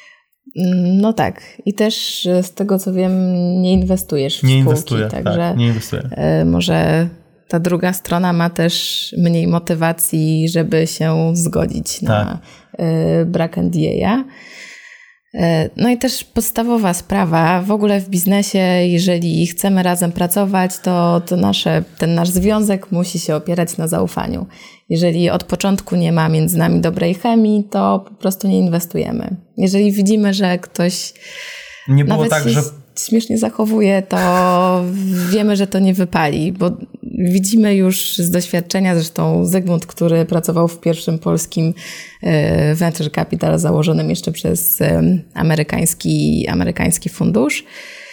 No tak. I też z tego, co wiem, nie inwestujesz w nie spółki. Inwestuję, także tak, nie inwestuję. Może ta druga strona ma też mniej motywacji, żeby się zgodzić na tak. brak N D A. No i też podstawowa sprawa, w ogóle w biznesie, jeżeli chcemy razem pracować, to, to nasze, ten nasz związek musi się opierać na zaufaniu. Jeżeli od początku nie ma między nami dobrej chemii, to po prostu nie inwestujemy. Jeżeli widzimy, że ktoś nie było nawet tak, się że... śmiesznie zachowuje, to wiemy, że to nie wypali, bo widzimy już z doświadczenia, zresztą Zygmunt, który pracował w pierwszym polskim venture capital założonym jeszcze przez amerykański, amerykański fundusz,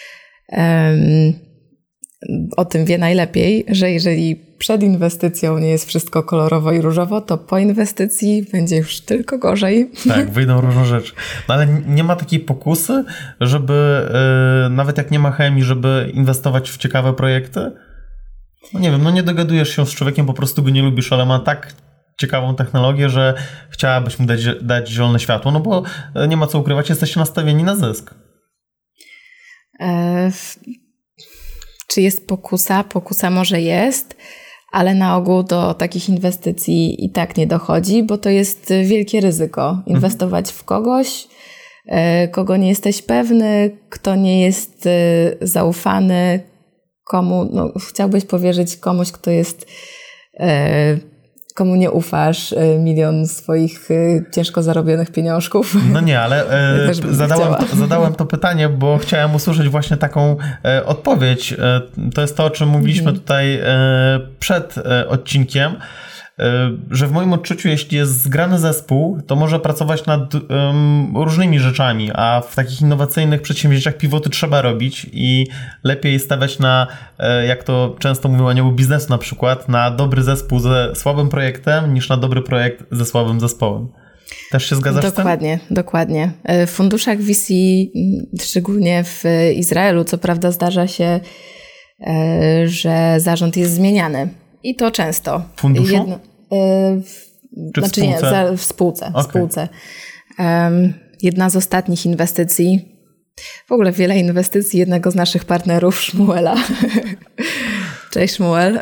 o tym wie najlepiej, że jeżeli przed inwestycją nie jest wszystko kolorowo i różowo, to po inwestycji będzie już tylko gorzej. Tak, wyjdą różne rzeczy. No ale nie ma takiej pokusy, żeby yy, nawet jak nie ma chemii, żeby inwestować w ciekawe projekty? No nie wiem, no nie dogadujesz się z człowiekiem, po prostu go nie lubisz, ale ma tak ciekawą technologię, że chciałabyś mu dać, dać zielone światło, no bo nie ma co ukrywać, jesteście nastawieni na zysk. E, czy jest pokusa? Pokusa może jest, ale na ogół do takich inwestycji i tak nie dochodzi, bo to jest wielkie ryzyko. Inwestować mhm. w kogoś, e, kogo nie jesteś pewny, kto nie jest e, zaufany, komu no, chciałbyś powierzyć komuś, kto jest... E, komu nie ufasz milion swoich ciężko zarobionych pieniążków. No nie, ale e, zadałem, to, zadałem to pytanie, bo chciałem usłyszeć właśnie taką e, odpowiedź. E, to jest to, o czym mówiliśmy mhm. tutaj e, przed e, odcinkiem, e, że w moim odczuciu, jeśli jest zgrany zespół, to może pracować nad e, różnymi rzeczami, a w takich innowacyjnych przedsięwzięciach pivoty trzeba robić i lepiej stawiać na, e, jak to często mówią anioły biznesu na przykład, na dobry zespół ze słabym projektem, niż na dobry projekt ze słabym zespołem. Też się zgadzasz z tym? Dokładnie, dokładnie. W funduszach V C, szczególnie w Izraelu, co prawda zdarza się, że zarząd jest zmieniany. I to często. W funduszu? Jedno, w, Czy znaczy w spółce? nie, za, w spółce. Okay. W spółce. Um, jedna z ostatnich inwestycji, w ogóle wiele inwestycji jednego z naszych partnerów, Szmuela. Cześć Szmuel.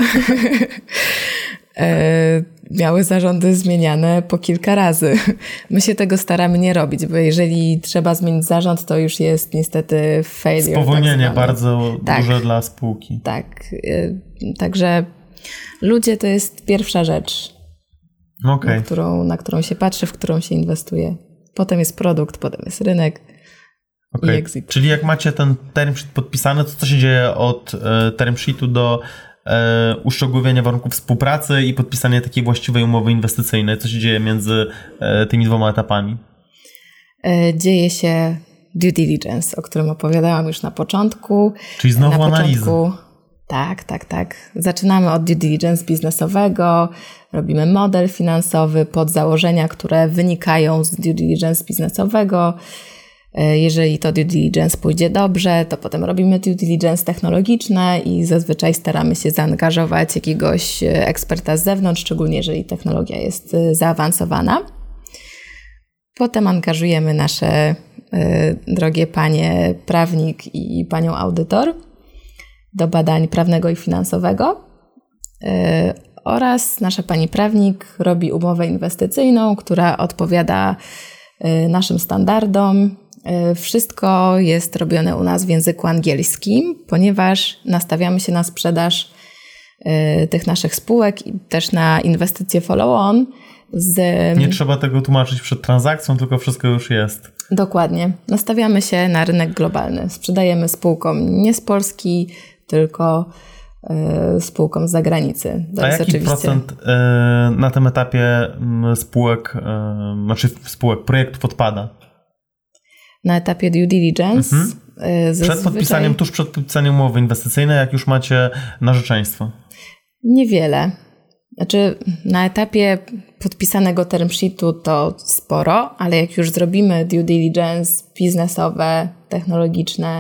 Miały zarządy zmieniane po kilka razy. My się tego staramy nie robić, bo jeżeli trzeba zmienić zarząd, to już jest niestety failure. Spowolnienie tak bardzo tak, duże dla spółki. Tak. Także ludzie to jest pierwsza rzecz, okay. na, którą, na którą się patrzy, w którą się inwestuje. Potem jest produkt, potem jest rynek okay. i exit. Czyli jak macie ten term sheet podpisany, to co się dzieje od term sheetu do e, uszczegółowienia warunków współpracy i podpisania takiej właściwej umowy inwestycyjnej? Co się dzieje między e, tymi dwoma etapami? Dzieje się due diligence, o którym opowiadałam już na początku. Czyli znowu na analizy. Początku, tak, tak, tak. Zaczynamy od due diligence biznesowego, robimy model finansowy pod założenia, które wynikają z due diligence biznesowego. Jeżeli to due diligence pójdzie dobrze, to potem robimy due diligence technologiczne i zazwyczaj staramy się zaangażować jakiegoś eksperta z zewnątrz, szczególnie jeżeli technologia jest zaawansowana. Potem angażujemy nasze y, drogie panie prawnik i panią audytor do badań prawnego i finansowego y, oraz nasza pani prawnik robi umowę inwestycyjną, która odpowiada y, naszym standardom. Y, wszystko jest robione u nas w języku angielskim, ponieważ nastawiamy się na sprzedaż y, tych naszych spółek i też na inwestycje follow-on. Z... Nie trzeba tego tłumaczyć przed transakcją, tylko wszystko już jest. Dokładnie. Nastawiamy się na rynek globalny. Sprzedajemy spółkom nie z Polski, tylko y, spółkom z zagranicy. To A jest jaki oczywiście... procent y, na tym etapie spółek, y, znaczy spółek, projektów odpada? Na etapie due diligence? Mhm. Y, przed zazwyczaj... podpisaniem, tuż przed podpisaniem umowy inwestycyjnej, jak już macie narzeczeństwo? Niewiele. Znaczy na etapie podpisanego term sheetu to sporo, ale jak już zrobimy due diligence biznesowe, technologiczne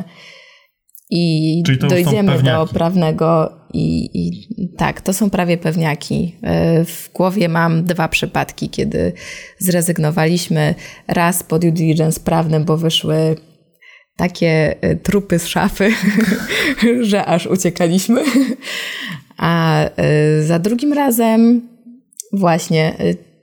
i dojdziemy do prawnego i, i tak, to są prawie pewniaki. W głowie mam dwa przypadki, kiedy zrezygnowaliśmy raz po due diligence prawnym, bo wyszły takie trupy z szafy, że aż uciekaliśmy. A za drugim razem właśnie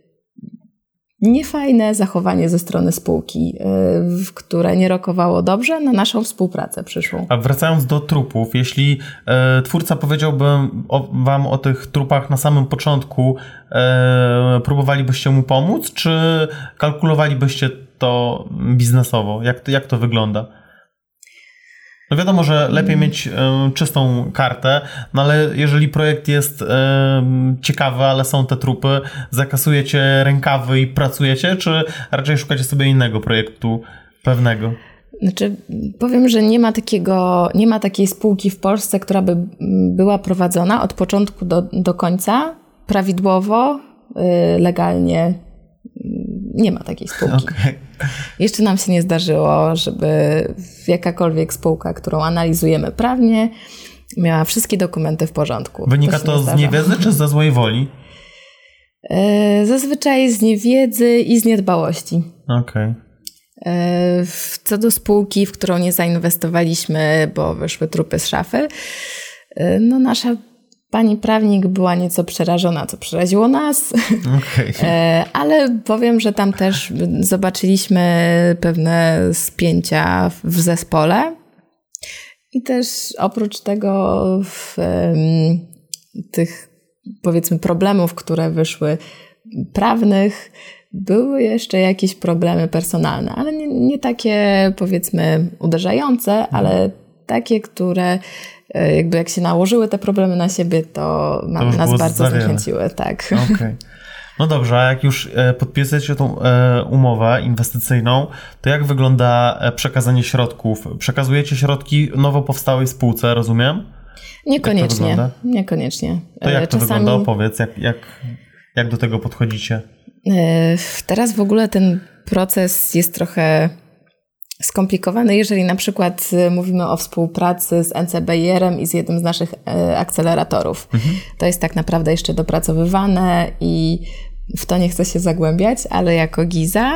niefajne zachowanie ze strony spółki, które nie rokowało dobrze na naszą współpracę przyszłą. A wracając do trupów, jeśli e, twórca powiedziałby o, wam o tych trupach na samym początku, e, próbowalibyście mu pomóc, czy kalkulowalibyście to biznesowo? Jak, jak to wygląda? No wiadomo, że lepiej mieć y, czystą kartę, no ale jeżeli projekt jest y, ciekawy, ale są te trupy, zakasujecie rękawy i pracujecie, czy raczej szukacie sobie innego projektu pewnego? Znaczy, powiem, że nie ma takiego, nie ma takiej spółki w Polsce, która by była prowadzona od początku do, do końca, prawidłowo, y, legalnie. Nie ma takiej spółki. Okay. Jeszcze nam się nie zdarzyło, żeby jakakolwiek spółka, którą analizujemy prawnie, miała wszystkie dokumenty w porządku. Wynika to, to z niewiedzy czy ze złej woli? Zazwyczaj z niewiedzy i z niedbałości. Okej. Co do spółki, w którą nie zainwestowaliśmy, bo wyszły trupy z szafy, no nasza pani prawnik była nieco przerażona, co przeraziło nas, okay. Ale powiem, że tam też zobaczyliśmy pewne spięcia w zespole i też oprócz tego w, tych powiedzmy problemów, które wyszły prawnych, były jeszcze jakieś problemy personalne, ale nie, nie takie powiedzmy uderzające, ale takie, które jakby jak się nałożyły te problemy na siebie, to, to nas bardzo zniechęciły. Tak. Okay. No dobrze, a jak już podpisujecie tą umowę inwestycyjną, to jak wygląda przekazanie środków? Przekazujecie środki nowo powstałej spółce, rozumiem? Niekoniecznie. To niekoniecznie. To jak to Czasami... wygląda? Opowiedz, jak, jak, jak do tego podchodzicie? Teraz w ogóle ten proces jest trochę skomplikowany, jeżeli na przykład mówimy o współpracy z N C B I R-em i z jednym z naszych akceleratorów. Mhm. To jest tak naprawdę jeszcze dopracowywane i w to nie chcę się zagłębiać, ale jako Giza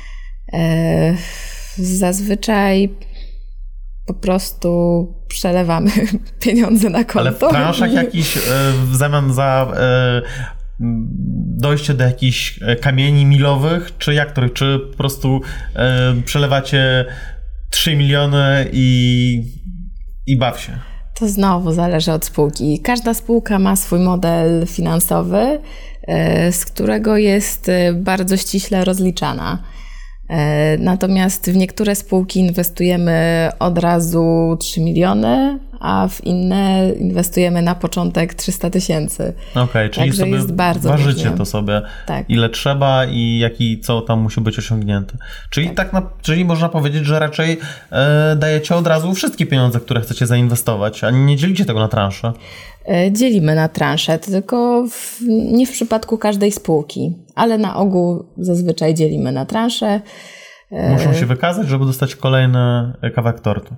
e, zazwyczaj po prostu przelewamy pieniądze na konto. Ale w transzach i... jakiś e, w zamian za e, dojście do jakichś kamieni milowych, czy jak to, czy po prostu e, przelewacie trzy miliony i, i baw się? To znowu zależy od spółki. Każda spółka ma swój model finansowy, e, z którego jest bardzo ściśle rozliczana. E, natomiast w niektóre spółki inwestujemy od razu trzy miliony, a w inne inwestujemy na początek trzysta tysięcy. Okej, okay, czyli Także sobie jest bardzo ważycie różnie. To sobie, tak. ile trzeba i jaki, co tam musi być osiągnięte. Czyli tak, tak na, czyli można powiedzieć, że raczej e, dajecie od razu wszystkie pieniądze, które chcecie zainwestować, a nie dzielicie tego na transze. E, dzielimy na transze, tylko w, nie w przypadku każdej spółki, ale na ogół zazwyczaj dzielimy na transze. E, Muszą się wykazać, żeby dostać kolejny kawałek tortu.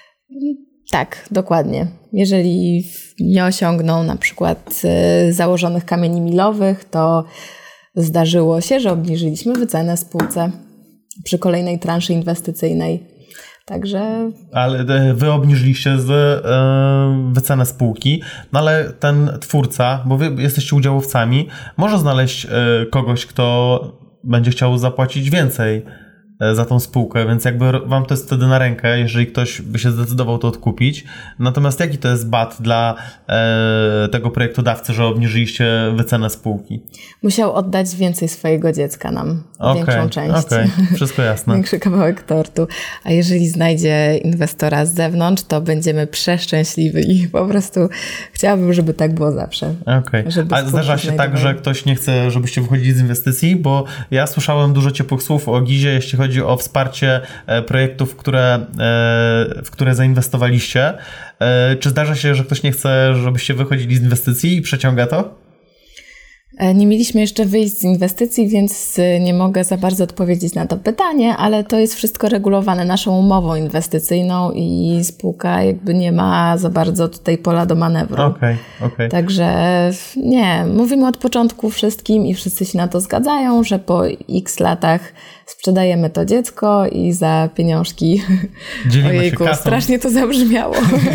Tak, dokładnie. Jeżeli nie osiągną na przykład założonych kamieni milowych, to zdarzyło się, że obniżyliśmy wycenę spółce przy kolejnej transzy inwestycyjnej. Także... Ale wy obniżyliście z, yy, wycenę spółki, no ale ten twórca, bo wy jesteście udziałowcami, może znaleźć yy, kogoś, kto będzie chciał zapłacić więcej za tą spółkę, więc jakby wam to jest wtedy na rękę, jeżeli ktoś by się zdecydował to odkupić. Natomiast jaki to jest bat dla e, tego projektodawcy, że obniżyliście wycenę spółki? Musiał oddać więcej swojego dziecka nam, okay, większą część. Okej, okay. Wszystko jasne. Większy kawałek tortu. A jeżeli znajdzie inwestora z zewnątrz, to będziemy przeszczęśliwi i po prostu chciałabym, żeby tak było zawsze. Okej. Okay. A zdarza się tak, że ktoś nie chce, żebyście wychodzili z inwestycji, bo ja słyszałem dużo ciepłych słów o Gizie, jeśli chodzi Chodzi o wsparcie projektów, które, w które zainwestowaliście. Czy zdarza się, że ktoś nie chce, żebyście wychodzili z inwestycji i przeciąga to? Nie mieliśmy jeszcze wyjść z inwestycji, więc nie mogę za bardzo odpowiedzieć na to pytanie, ale to jest wszystko regulowane naszą umową inwestycyjną i spółka jakby nie ma za bardzo tutaj pola do manewru. Okay, okay. Także nie, mówimy od początku wszystkim i wszyscy się na to zgadzają, że po x latach sprzedajemy to dziecko i za pieniążki, dzielimy ojejku, się kasą. Strasznie to zabrzmiało.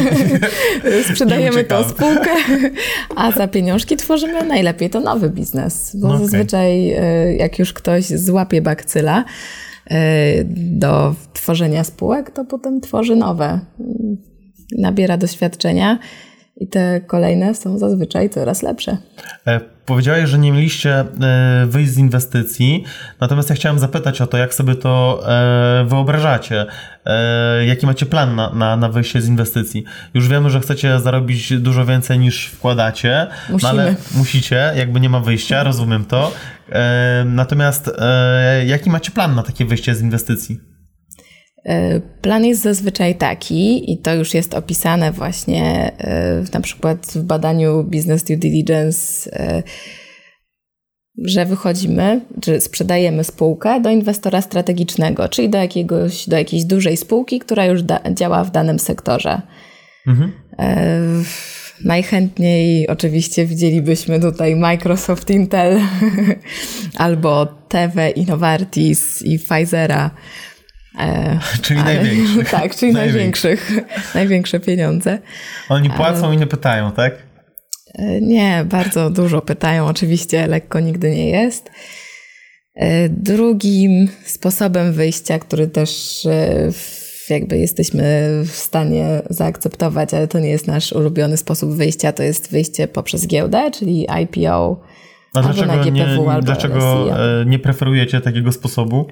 Sprzedajemy to spółkę, a za pieniążki tworzymy najlepiej to nowy biznes, bo okay. zazwyczaj jak już ktoś złapie bakcyla do tworzenia spółek, to potem tworzy nowe, nabiera doświadczenia i te kolejne są zazwyczaj coraz lepsze. E, powiedziałeś, że nie mieliście e, wyjść z inwestycji, natomiast ja chciałem zapytać o to, jak sobie to e, wyobrażacie. E, jaki macie plan na, na, na wyjście z inwestycji? Już wiemy, że chcecie zarobić dużo więcej niż wkładacie, no ale musicie, jakby nie ma wyjścia, rozumiem to. E, natomiast e, jaki macie plan na takie wyjście z inwestycji? Plan jest zazwyczaj taki i to już jest opisane właśnie na przykład w badaniu Business Due Diligence, że wychodzimy, że sprzedajemy spółkę do inwestora strategicznego, czyli do jakiegoś, do jakiejś dużej spółki, która już da, działa w danym sektorze. Mhm. Najchętniej oczywiście widzielibyśmy tutaj Microsoft, Intel albo Tevę, Novartis i Pfizera. E, czyli ale, największych. Tak, czyli największych. Największe pieniądze. Oni płacą ale, i nie pytają, tak? E, nie, bardzo dużo pytają. Oczywiście lekko nigdy nie jest. E, drugim sposobem wyjścia, który też e, jakby jesteśmy w stanie zaakceptować, ale to nie jest nasz ulubiony sposób wyjścia, to jest wyjście poprzez giełdę, czyli I P O. A dlaczego, na G P W, nie, albo dlaczego nie preferujecie takiego sposobu?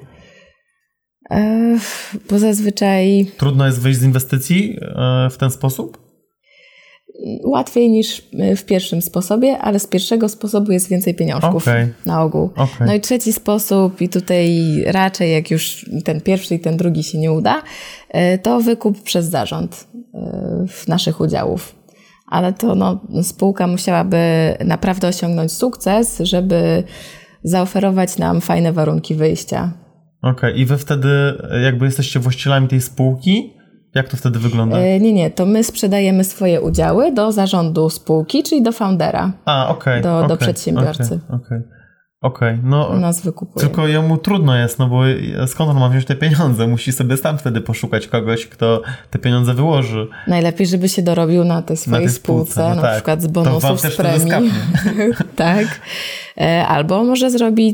E, bo zazwyczaj... Trudno jest wyjść z inwestycji w ten sposób? Łatwiej niż w pierwszym sposobie, ale z pierwszego sposobu jest więcej pieniążków okay. na ogół. Okay. No i trzeci sposób, i tutaj raczej jak już ten pierwszy i ten drugi się nie uda, to wykup przez zarząd naszych udziałów. Ale to no, spółka musiałaby naprawdę osiągnąć sukces, żeby zaoferować nam fajne warunki wyjścia. Okej, okay. I wy wtedy jakby jesteście właścicielami tej spółki? Jak to wtedy wygląda? E, nie, nie, to my sprzedajemy swoje udziały do zarządu spółki, czyli do foundera. A, okej. Okay, do, okay, do przedsiębiorcy. Okej, okay, okej. Okay. Okej, okay, no nas wykupuje. Tylko jemu trudno jest, no bo skąd on ma wziąć te pieniądze? Musi sobie sam wtedy poszukać kogoś, kto te pieniądze wyłoży. Najlepiej, żeby się dorobił na tej swojej na tej spółce, spółce no na tak. przykład z bonusów, z premii. Tak. Albo może zrobić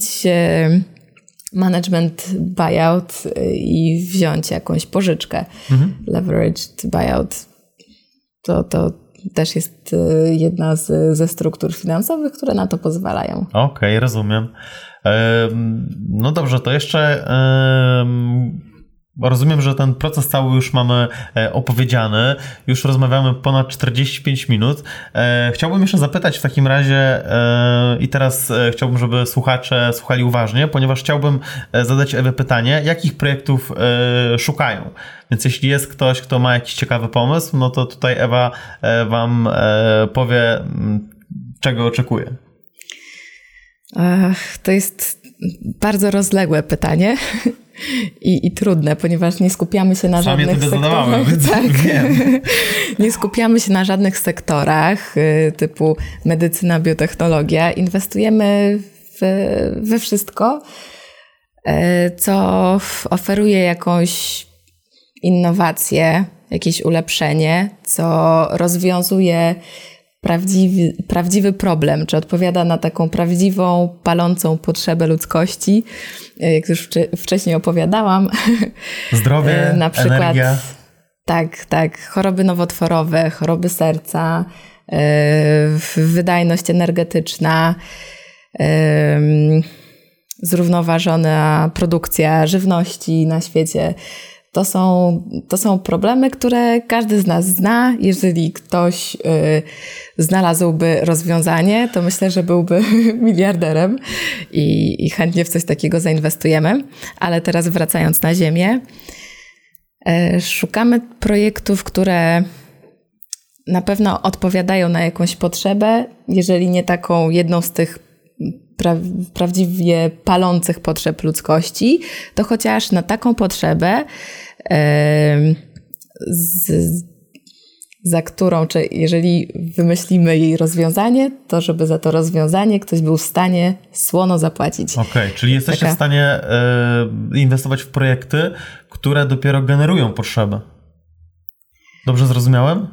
management buyout i wziąć jakąś pożyczkę. Mhm. Leveraged buyout. To, to też jest jedna z, ze struktur finansowych, które na to pozwalają. Okej, okay, rozumiem. No dobrze, to jeszcze rozumiem, że ten proces cały już mamy opowiedziany. Już rozmawiamy ponad czterdzieści pięć minut. Chciałbym jeszcze zapytać w takim razie i teraz chciałbym, żeby słuchacze słuchali uważnie, ponieważ chciałbym zadać Ewie pytanie, jakich projektów szukają. Więc jeśli jest ktoś, kto ma jakiś ciekawy pomysł, no to tutaj Ewa wam powie, czego oczekuje. Ach, to jest bardzo rozległe pytanie. I, I trudne, ponieważ nie skupiamy się na Sam żadnych ja sektorach. Tak. Wiem. Nie skupiamy się na żadnych sektorach typu medycyna, biotechnologia. Inwestujemy w, we wszystko, co oferuje jakąś innowację, jakieś ulepszenie, co rozwiązuje Prawdziwy, prawdziwy problem, czy odpowiada na taką prawdziwą, palącą potrzebę ludzkości, jak już wcześniej opowiadałam. Zdrowie, na przykład, energia. Tak, tak. Choroby nowotworowe, choroby serca, wydajność energetyczna, zrównoważona produkcja żywności na świecie. To są, to są problemy, które każdy z nas zna. Jeżeli ktoś y, znalazłby rozwiązanie, to myślę, że byłby miliarderem i, i chętnie w coś takiego zainwestujemy. Ale teraz wracając na ziemię, y, szukamy projektów, które na pewno odpowiadają na jakąś potrzebę, jeżeli nie taką jedną z tych pra- prawdziwie palących potrzeb ludzkości, to chociaż na taką potrzebę, Z, za którą, czy jeżeli wymyślimy jej rozwiązanie, to żeby za to rozwiązanie ktoś był w stanie słono zapłacić. Okej, okay, czyli jesteście Taka... w stanie y, inwestować w projekty, które dopiero generują potrzebę. Dobrze zrozumiałem?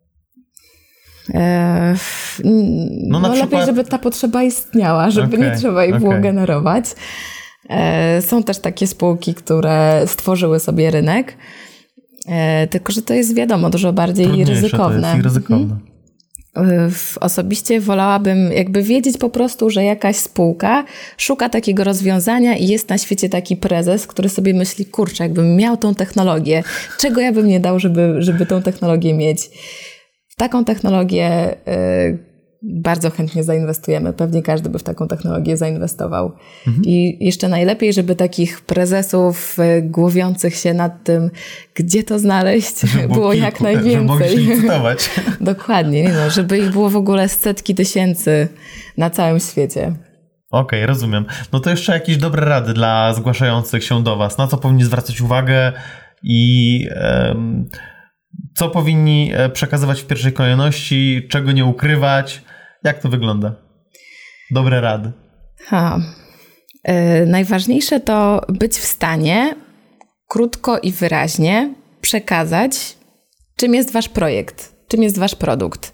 E, no, no lepiej, przykład... żeby ta potrzeba istniała, żeby okay, nie trzeba jej okay. było generować. E, są też takie spółki, które stworzyły sobie rynek, e, tylko że to jest wiadomo dużo bardziej Trudniejsze ryzykowne. To jest i ryzykowne. Mhm. Osobiście wolałabym jakby wiedzieć po prostu, że jakaś spółka szuka takiego rozwiązania i jest na świecie taki prezes, który sobie myśli, kurczę, jakbym miał tą technologię, czego ja bym nie dał, żeby, żeby tą technologię mieć. W taką technologię y, bardzo chętnie zainwestujemy. Pewnie każdy by w taką technologię zainwestował. Mhm. I jeszcze najlepiej, żeby takich prezesów y, głowiących się nad tym, gdzie to znaleźć, żeby było kilku, jak najwięcej. Żeby mogli się licytować. Dokładnie. No, żeby ich było w ogóle setki tysięcy na całym świecie. Okej, okay, rozumiem. No to jeszcze jakieś dobre rady dla zgłaszających się do Was. Na co powinni zwracać uwagę i... Um, co powinni przekazywać w pierwszej kolejności, czego nie ukrywać? Jak to wygląda? Dobre rady. Ha. Yy, najważniejsze to być w stanie krótko i wyraźnie przekazać, czym jest wasz projekt, czym jest wasz produkt.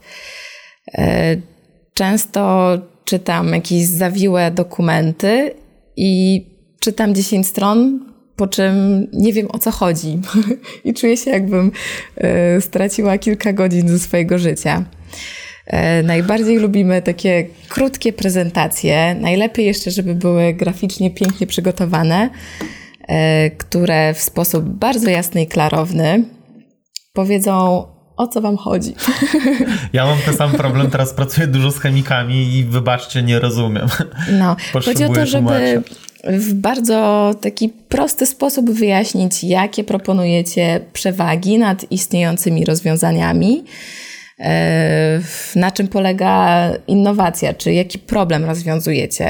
Często czytam jakieś zawiłe dokumenty i czytam dziesięć stron, po czym nie wiem, o co chodzi i czuję się, jakbym straciła kilka godzin ze swojego życia. Najbardziej lubimy takie krótkie prezentacje, najlepiej jeszcze, żeby były graficznie pięknie przygotowane, które w sposób bardzo jasny i klarowny powiedzą, o co wam chodzi. Ja mam ten sam problem, teraz pracuję dużo z chemikami i wybaczcie, nie rozumiem. No, chodzi o to, żeby w bardzo taki prosty sposób wyjaśnić, jakie proponujecie przewagi nad istniejącymi rozwiązaniami, na czym polega innowacja, czy jaki problem rozwiązujecie,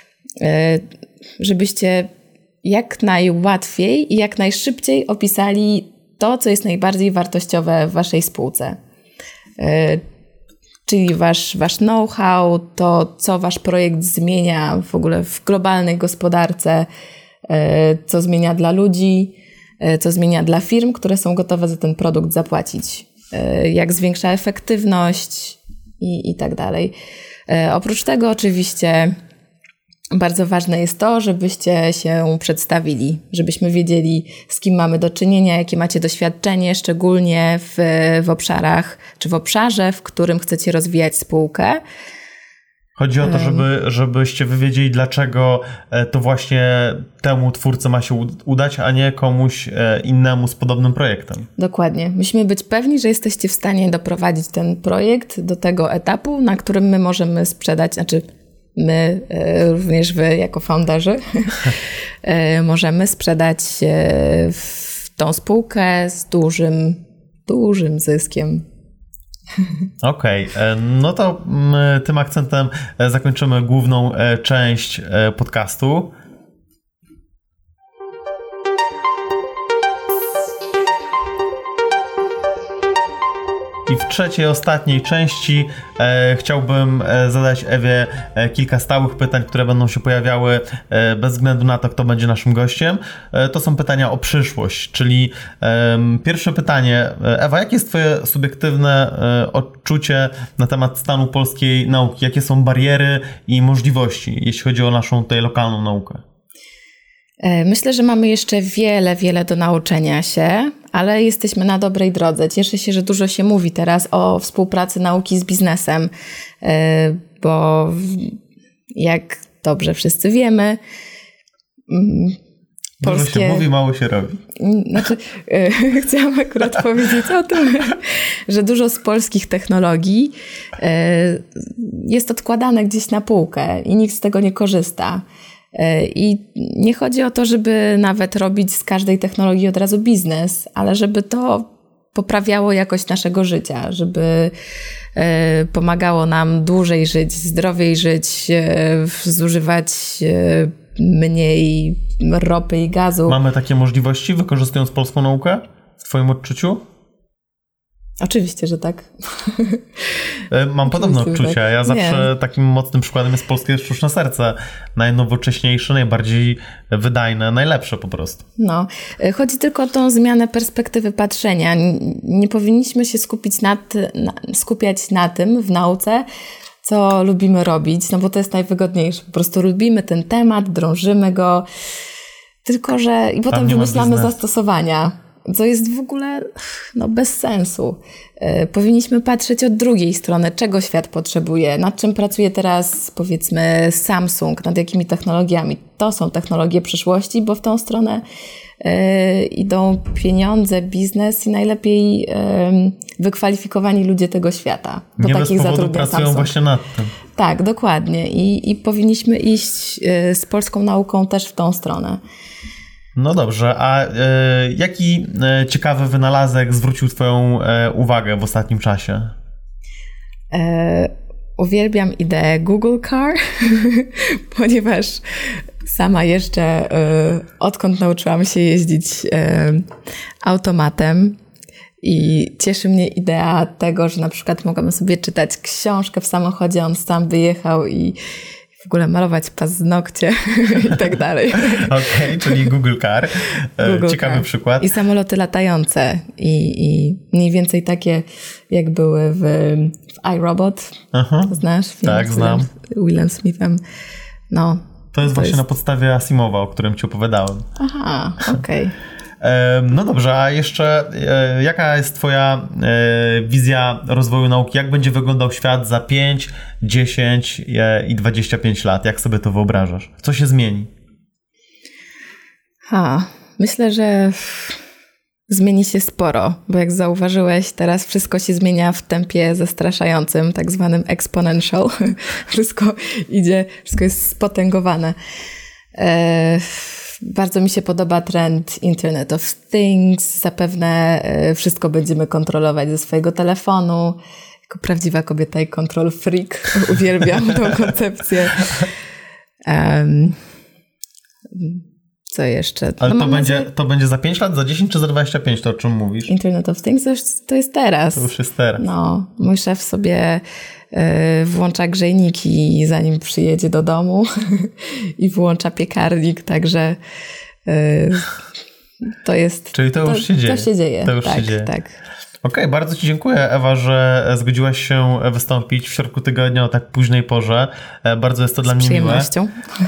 żebyście jak najłatwiej i jak najszybciej opisali to, co jest najbardziej wartościowe w waszej spółce. Czyli wasz, wasz know-how, to co wasz projekt zmienia w ogóle w globalnej gospodarce, co zmienia dla ludzi, co zmienia dla firm, które są gotowe za ten produkt zapłacić, jak zwiększa efektywność i, i tak dalej. Oprócz tego oczywiście bardzo ważne jest to, żebyście się przedstawili, żebyśmy wiedzieli, z kim mamy do czynienia, jakie macie doświadczenie, szczególnie w, w obszarach, czy w obszarze, w którym chcecie rozwijać spółkę. Chodzi o to, żeby, żebyście wy wiedzieli, dlaczego to właśnie temu twórcy ma się udać, a nie komuś innemu z podobnym projektem. Dokładnie. Musimy być pewni, że jesteście w stanie doprowadzić ten projekt do tego etapu, na którym my możemy sprzedać, znaczy my, również wy jako founderzy, możemy sprzedać w tą spółkę z dużym, dużym zyskiem. Okej, okay. No to tym akcentem zakończymy główną część podcastu. I w trzeciej, ostatniej części e, chciałbym e, zadać Ewie e, kilka stałych pytań, które będą się pojawiały e, bez względu na to, kto będzie naszym gościem. E, to są pytania o przyszłość, czyli e, pierwsze pytanie. Ewa, jakie jest twoje subiektywne e, odczucie na temat stanu polskiej nauki? Jakie są bariery i możliwości, jeśli chodzi o naszą tutaj lokalną naukę? Myślę, że mamy jeszcze wiele, wiele do nauczenia się, ale jesteśmy na dobrej drodze. Cieszę się, że dużo się mówi teraz o współpracy nauki z biznesem, bo jak dobrze wszyscy wiemy, polskie... Dużo się mówi, mało się robi. Znaczy, chciałam akurat powiedzieć o tym, że dużo z polskich technologii jest odkładane gdzieś na półkę i nikt z tego nie korzysta. I nie chodzi o to, żeby nawet robić z każdej technologii od razu biznes, ale żeby to poprawiało jakość naszego życia, żeby pomagało nam dłużej żyć, zdrowiej żyć, zużywać mniej ropy i gazu. Mamy takie możliwości, wykorzystując polską naukę w twoim odczuciu? Oczywiście, że tak. Mam podobne odczucia. Tak. Ja zawsze nie. Takim mocnym przykładem jest polskie sztuczne serce. Najnowocześniejsze, najbardziej wydajne, najlepsze po prostu. No, chodzi tylko o tą zmianę perspektywy patrzenia. Nie powinniśmy się skupić nad, na, skupiać na tym w nauce, co lubimy robić, no bo to jest najwygodniejsze. Po prostu lubimy ten temat, drążymy go, tylko że i potem wymyślamy zastosowania, co jest w ogóle no, bez sensu. Yy, powinniśmy patrzeć od drugiej strony, czego świat potrzebuje, nad czym pracuje teraz powiedzmy Samsung, nad jakimi technologiami. To są technologie przyszłości, bo w tą stronę yy, idą pieniądze, biznes i najlepiej yy, wykwalifikowani ludzie tego świata. Bo nie takich bez powodu pracują Samsung. Właśnie nad tym. Tak, dokładnie. I, i powinniśmy iść yy, z polską nauką też w tą stronę. No dobrze, a y, jaki y, ciekawy wynalazek zwrócił twoją y, uwagę w ostatnim czasie? E, uwielbiam ideę Google Car, ponieważ sama jeszcze y, odkąd nauczyłam się jeździć y, automatem i cieszy mnie idea tego, że na przykład mogłam sobie czytać książkę w samochodzie, on sam wyjechał i w ogóle malować paznokcie i tak dalej. Okej, okay, czyli Google Car. Google Ciekawy Car. Przykład. I samoloty latające i, i mniej więcej takie, jak były w, w iRobot. Aha. Znasz? Film tak, znam. Willem Smithem. No, to jest to właśnie jest... na podstawie Asimowa, o którym ci opowiadałem. Aha, okej. Okay. No dobrze, a jeszcze jaka jest twoja wizja rozwoju nauki? Jak będzie wyglądał świat za pięć, dziesięć i dwadzieścia pięć lat? Jak sobie to wyobrażasz? Co się zmieni? Ha, myślę, że zmieni się sporo, bo jak zauważyłeś, teraz wszystko się zmienia w tempie zastraszającym, tak zwanym exponential. Wszystko idzie, wszystko jest spotęgowane. E- Bardzo mi się podoba trend Internet of Things. Zapewne wszystko będziemy kontrolować ze swojego telefonu. Jako prawdziwa kobieta i control freak uwielbiam tą koncepcję. Um, co jeszcze? Ale no to, będzie, nadzieję... to będzie za pięć lat, za dziesięć czy za dwadzieścia pięć, to o czym mówisz? Internet of Things to, już, to jest teraz. To już jest teraz. No, mój szef sobie y, włącza grzejniki, zanim przyjedzie do domu i włącza piekarnik, także y, to jest... Czyli to już to, się dzieje. To się dzieje, to już tak, się dzieje. tak. Okej, okay, bardzo ci dziękuję, Ewa, że zgodziłaś się wystąpić w środku tygodnia o tak późnej porze. Bardzo jest to Z dla mnie miłe. Z przyjemnością.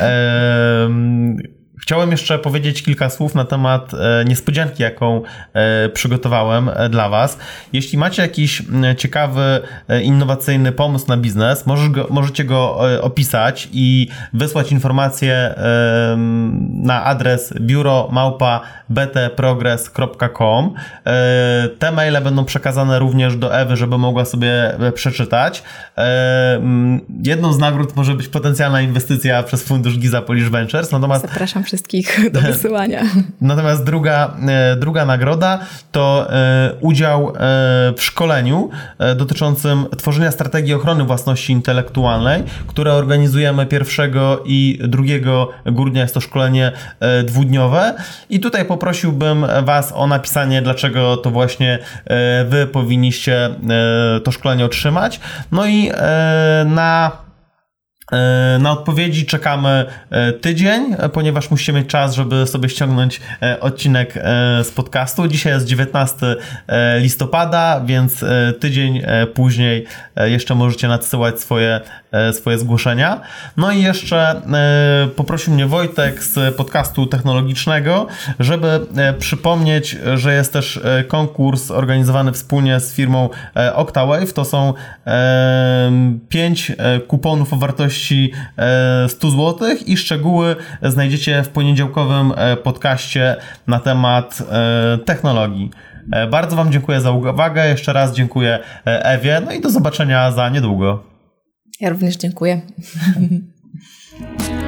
E- Chciałem jeszcze powiedzieć kilka słów na temat e, niespodzianki, jaką e, przygotowałem e, dla Was. Jeśli macie jakiś e, ciekawy, e, innowacyjny pomysł na biznes, możesz go, możecie go e, opisać i wysłać informacje e, na adres biuro małpa b t progress kropka com. E, te maile będą przekazane również do Ewy, żeby mogła sobie e, przeczytać. E, jedną z nagród może być potencjalna inwestycja przez fundusz Giza Polish Ventures. Natomiast zapraszam wszystkich do wysyłania. Natomiast druga, druga nagroda to udział w szkoleniu dotyczącym tworzenia strategii ochrony własności intelektualnej, które organizujemy pierwszego i drugiego grudnia. Jest to szkolenie dwudniowe i tutaj poprosiłbym Was o napisanie, dlaczego to właśnie Wy powinniście to szkolenie otrzymać. No i na Na odpowiedzi czekamy tydzień, ponieważ musicie mieć czas, żeby sobie ściągnąć odcinek z podcastu. Dzisiaj jest dziewiętnastego listopada, więc tydzień później jeszcze możecie nadsyłać swoje, swoje zgłoszenia. No i jeszcze poprosił mnie Wojtek z podcastu technologicznego, żeby przypomnieć, że jest też konkurs organizowany wspólnie z firmą Octawave. To są pięć kuponów o wartości sto złotych i szczegóły znajdziecie w poniedziałkowym podcaście na temat technologii. Bardzo Wam dziękuję za uwagę. Jeszcze raz dziękuję Ewie. No i do zobaczenia za niedługo. Ja również dziękuję.